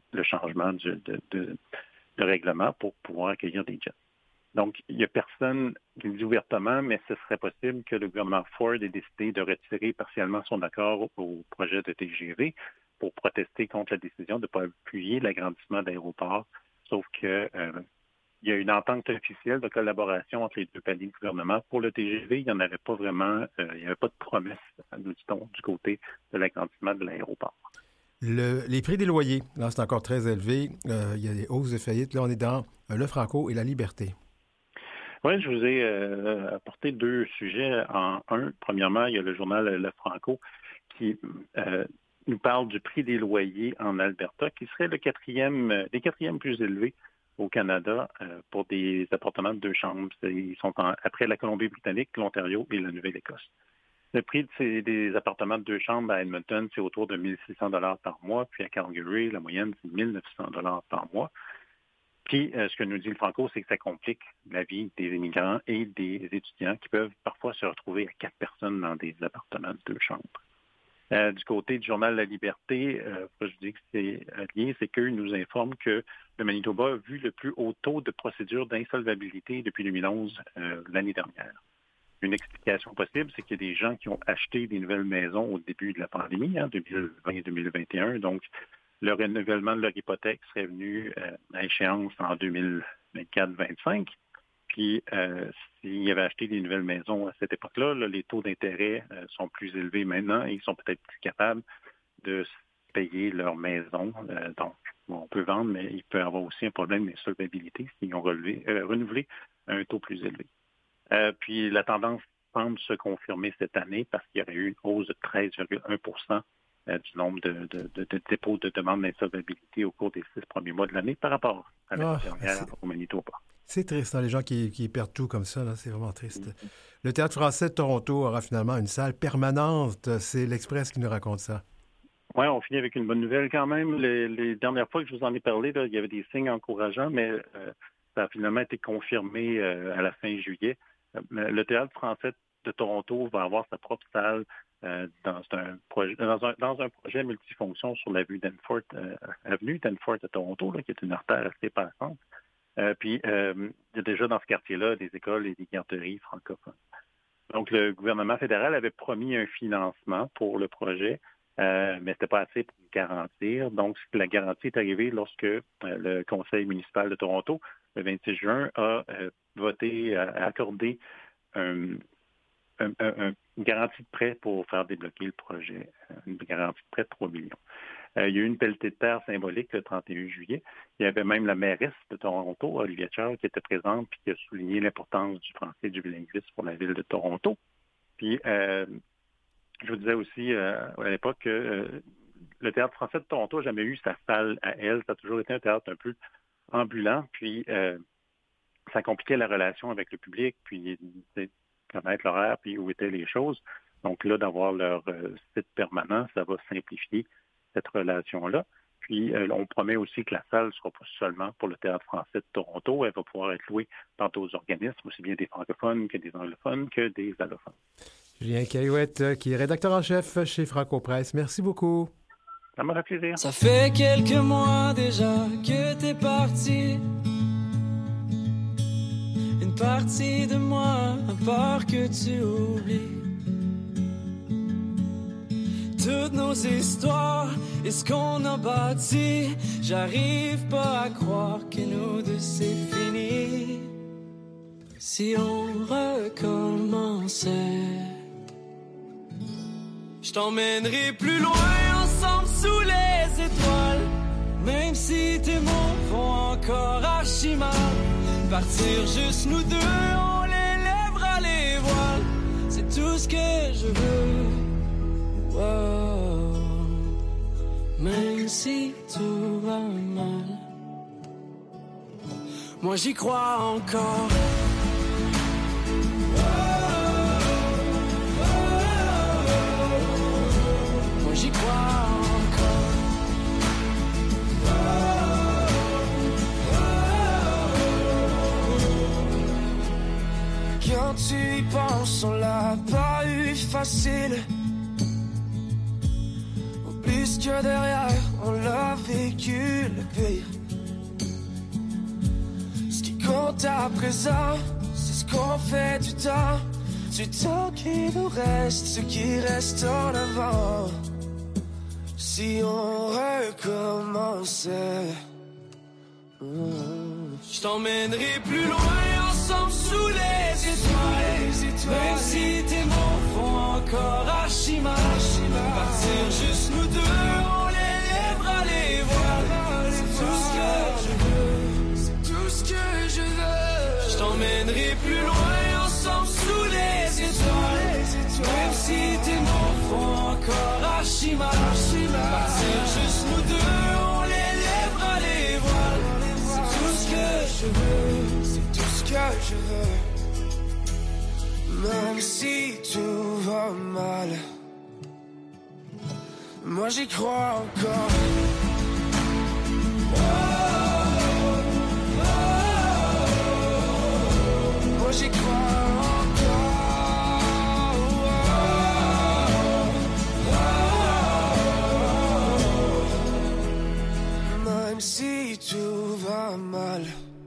le changement du, de, de, de règlement pour pouvoir accueillir des jets. Donc, il n'y a personne qui le dit ouvertement, mais ce serait possible que le gouvernement Ford ait décidé de retirer partiellement son accord au, au projet de T G V pour protester contre la décision de ne pas appuyer l'agrandissement d'aéroports, sauf que euh, il y a une entente officielle de collaboration entre les deux paliers de gouvernement. Pour le T G V, il n'y en avait pas vraiment, euh, il n'y avait pas de promesse, nous dit-on, du côté de l'agrandissement de l'aéroport. Le, les prix des loyers, là, c'est encore très élevé. Euh, il y a des hausses de faillite. Là, on est dans euh, le Franco et la Liberté. Oui, je vous ai euh, apporté deux sujets en un. Premièrement, il y a le journal Le Franco qui euh, nous parle du prix des loyers en Alberta, qui serait le quatrième, euh, les quatrièmes plus élevés au Canada euh, pour des appartements de deux chambres. C'est, ils sont en, après la Colombie-Britannique, l'Ontario et la Nouvelle-Écosse. Le prix de ces, des appartements de deux chambres à Edmonton, c'est autour de mille six cents dollars par mois, puis à Calgary, la moyenne, c'est mille neuf cents dollars par mois. Puis, euh, ce que nous dit le Franco, c'est que ça complique la vie des immigrants et des étudiants qui peuvent parfois se retrouver à quatre personnes dans des appartements de deux chambres. Euh, du côté du journal La Liberté, euh, je dis que c'est lié, c'est qu'eux nous informent que le Manitoba a vu le plus haut taux de procédure d'insolvabilité depuis deux mille onze, euh, l'année dernière. Une explication possible, c'est qu'il y a des gens qui ont acheté des nouvelles maisons au début de la pandémie, hein, deux mille vingt et deux mille vingt et un, donc le renouvellement de leur hypothèque serait venu euh, à échéance en deux mille vingt-quatre vingt-cinq. Puis, euh, s'ils avaient acheté des nouvelles maisons à cette époque-là, là, les taux d'intérêt euh, sont plus élevés maintenant et ils sont peut-être plus capables de payer leur maison. Euh, donc, bon, on peut vendre, mais il peut y avoir aussi un problème d'insolvabilité s'ils ont relevé, euh, renouvelé un taux plus élevé. Euh, puis, la tendance semble se confirmer cette année parce qu'il y aurait eu une hausse de treize virgule un pour cent du nombre de, de, de, de dépôts de demandes d'insolvabilité au cours des six premiers mois de l'année par rapport à l'année oh, dernière au Manitoba. C'est triste, hein, les gens qui, qui perdent tout comme ça, là, c'est vraiment triste. Mm-hmm. Le Théâtre français de Toronto aura finalement une salle permanente. C'est l'Express qui nous raconte ça. Oui, on finit avec une bonne nouvelle quand même. Les, les dernières fois que je vous en ai parlé, là, il y avait des signes encourageants, mais euh, ça a finalement été confirmé euh, à la fin juillet. Euh, le Théâtre français de Toronto va avoir sa propre salle euh, dans, un projet, dans, un, dans un projet multifonction sur la rue Danforth, euh, avenue Danforth à Toronto, là, qui est une artère assez passante. Euh, puis, euh, il y a déjà dans ce quartier-là des écoles et des garderies francophones. Donc, le gouvernement fédéral avait promis un financement pour le projet, euh, mais ce n'était pas assez pour le garantir. Donc, la garantie est arrivée lorsque euh, le conseil municipal de Toronto, le vingt-six juin, a euh, voté, a accordé un, un, un, une garantie de prêt pour faire débloquer le projet, une garantie de prêt de trois millions. Euh, il y a eu une pelletée de terre symbolique le trente et un juillet. Il y avait même la mairesse de Toronto, Olivia Chow, qui était présente et qui a souligné l'importance du français et du bilinguisme pour la ville de Toronto. Puis, euh, je vous disais aussi euh, à l'époque que euh, le Théâtre français de Toronto n'a jamais eu sa salle à elle. Ça a toujours été un théâtre un peu ambulant. Puis, euh, ça compliquait la relation avec le public, puis connaître l'horaire, puis où étaient les choses. Donc là, d'avoir leur euh, site permanent, ça va simplifier cette relation-là. Puis, euh, on promet aussi que la salle ne sera pas seulement pour le Théâtre français de Toronto. Elle va pouvoir être louée tant aux organismes, aussi bien des francophones que des anglophones que des allophones. Julien Caillouette, qui est rédacteur en chef chez Franco Presse. Merci beaucoup. Ça m'a fait plaisir. Ça fait quelques mois déjà que t'es parti. Une partie de moi a peur que tu oublies toutes nos histoires et ce qu'on a bâti. J'arrive pas à croire que nous deux c'est fini. Si on recommençait, je t'emmènerai plus loin ensemble sous les étoiles. Même si tes mots font encore archi mal. Partir juste nous deux, on les lèvera les voiles. C'est tout ce que je veux. Wow. Même si tout va mal, moi j'y crois encore. Moi j'y crois encore. Quand tu y penses, on l'a pas eu facile. puisque derrière on l'a vécu le pire. Ce qui compte à présent, c'est ce qu'on fait du temps, du temps qui nous reste, ce qui reste en avant. Si on recommençait, mmh. Je t'emmènerai plus loin ensemble sous les étoiles, les étoiles. Même si tes mots font encore archimage, partir juste nous deux, on les lèvera les voiles. C'est tout ce que je veux, c'est tout ce que je veux. Je t'emmènerai plus loin ensemble sous les étoiles, les étoiles. Même si tes mots font encore archimage, partir juste nous deux, on les lèvera les voiles. C'est tout ce que je veux, c'est tout ce que je veux. Même si tout va mal, moi j'y crois encore. Oh, oh, oh, moi j'y crois encore. Oh, oh, oh, même si tout va mal,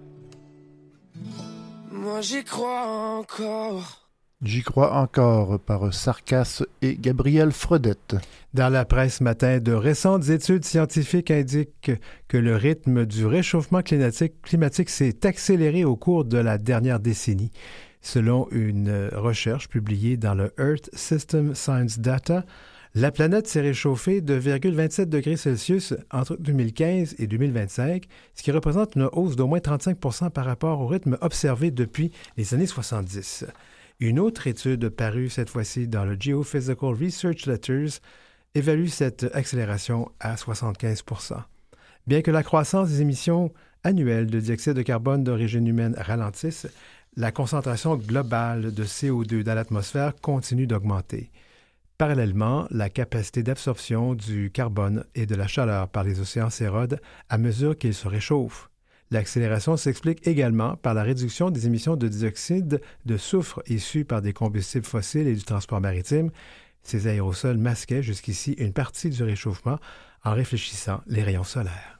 moi j'y crois encore. J'y crois encore par Sarkas et Gabriel Fredette. Dans la presse ce matin, de récentes études scientifiques indiquent que le rythme du réchauffement climatique, climatique s'est accéléré au cours de la dernière décennie. Selon une recherche publiée dans le Earth System Science Data, la planète s'est réchauffée de zéro virgule vingt-sept degrés Celsius entre deux mille quinze et deux mille vingt-cinq, ce qui représente une hausse d'au moins trente-cinq pour cent par rapport au rythme observé depuis les années soixante-dix. Une autre étude parue cette fois-ci dans le Geophysical Research Letters évalue cette accélération à soixante-quinze pour cent. Bien que la croissance des émissions annuelles de dioxyde de carbone d'origine humaine ralentisse, la concentration globale de C O deux dans l'atmosphère continue d'augmenter. Parallèlement, la capacité d'absorption du carbone et de la chaleur par les océans s'érode à mesure qu'ils se réchauffent. L'accélération s'explique également par la réduction des émissions de dioxyde de soufre issues par des combustibles fossiles et du transport maritime. Ces aérosols masquaient jusqu'ici une partie du réchauffement en réfléchissant les rayons solaires.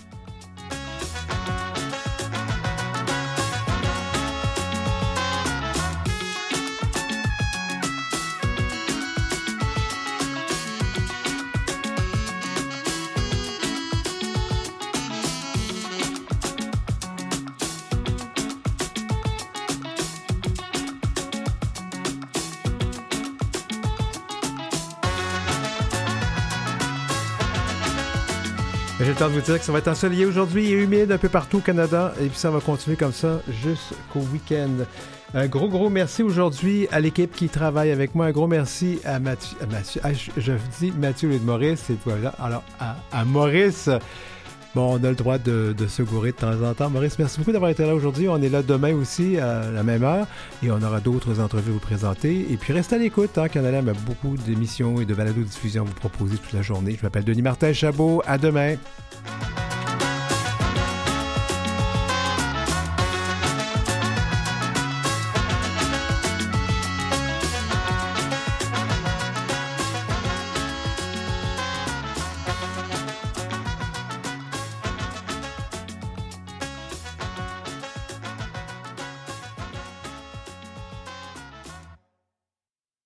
J'ai le temps de vous dire que ça va être ensoleillé aujourd'hui et humide un peu partout au Canada. Et puis ça va continuer comme ça jusqu'au week-end. Un gros, gros merci aujourd'hui à l'équipe qui travaille avec moi. Un gros merci à Mathieu. À Mathieu ah, je, je dis Mathieu et de Maurice. Et voilà. Alors, à, à Maurice. Bon, on a le droit de, de se gourer de temps en temps. Maurice, merci beaucoup d'avoir été là aujourd'hui. On est là demain aussi à la même heure et on aura d'autres entrevues à vous présenter. Et puis, restez à l'écoute. Hein, Canal M a beaucoup d'émissions et de balados-diffusion à vous proposer toute la journée. Je m'appelle Denis Martin Chabot. À demain.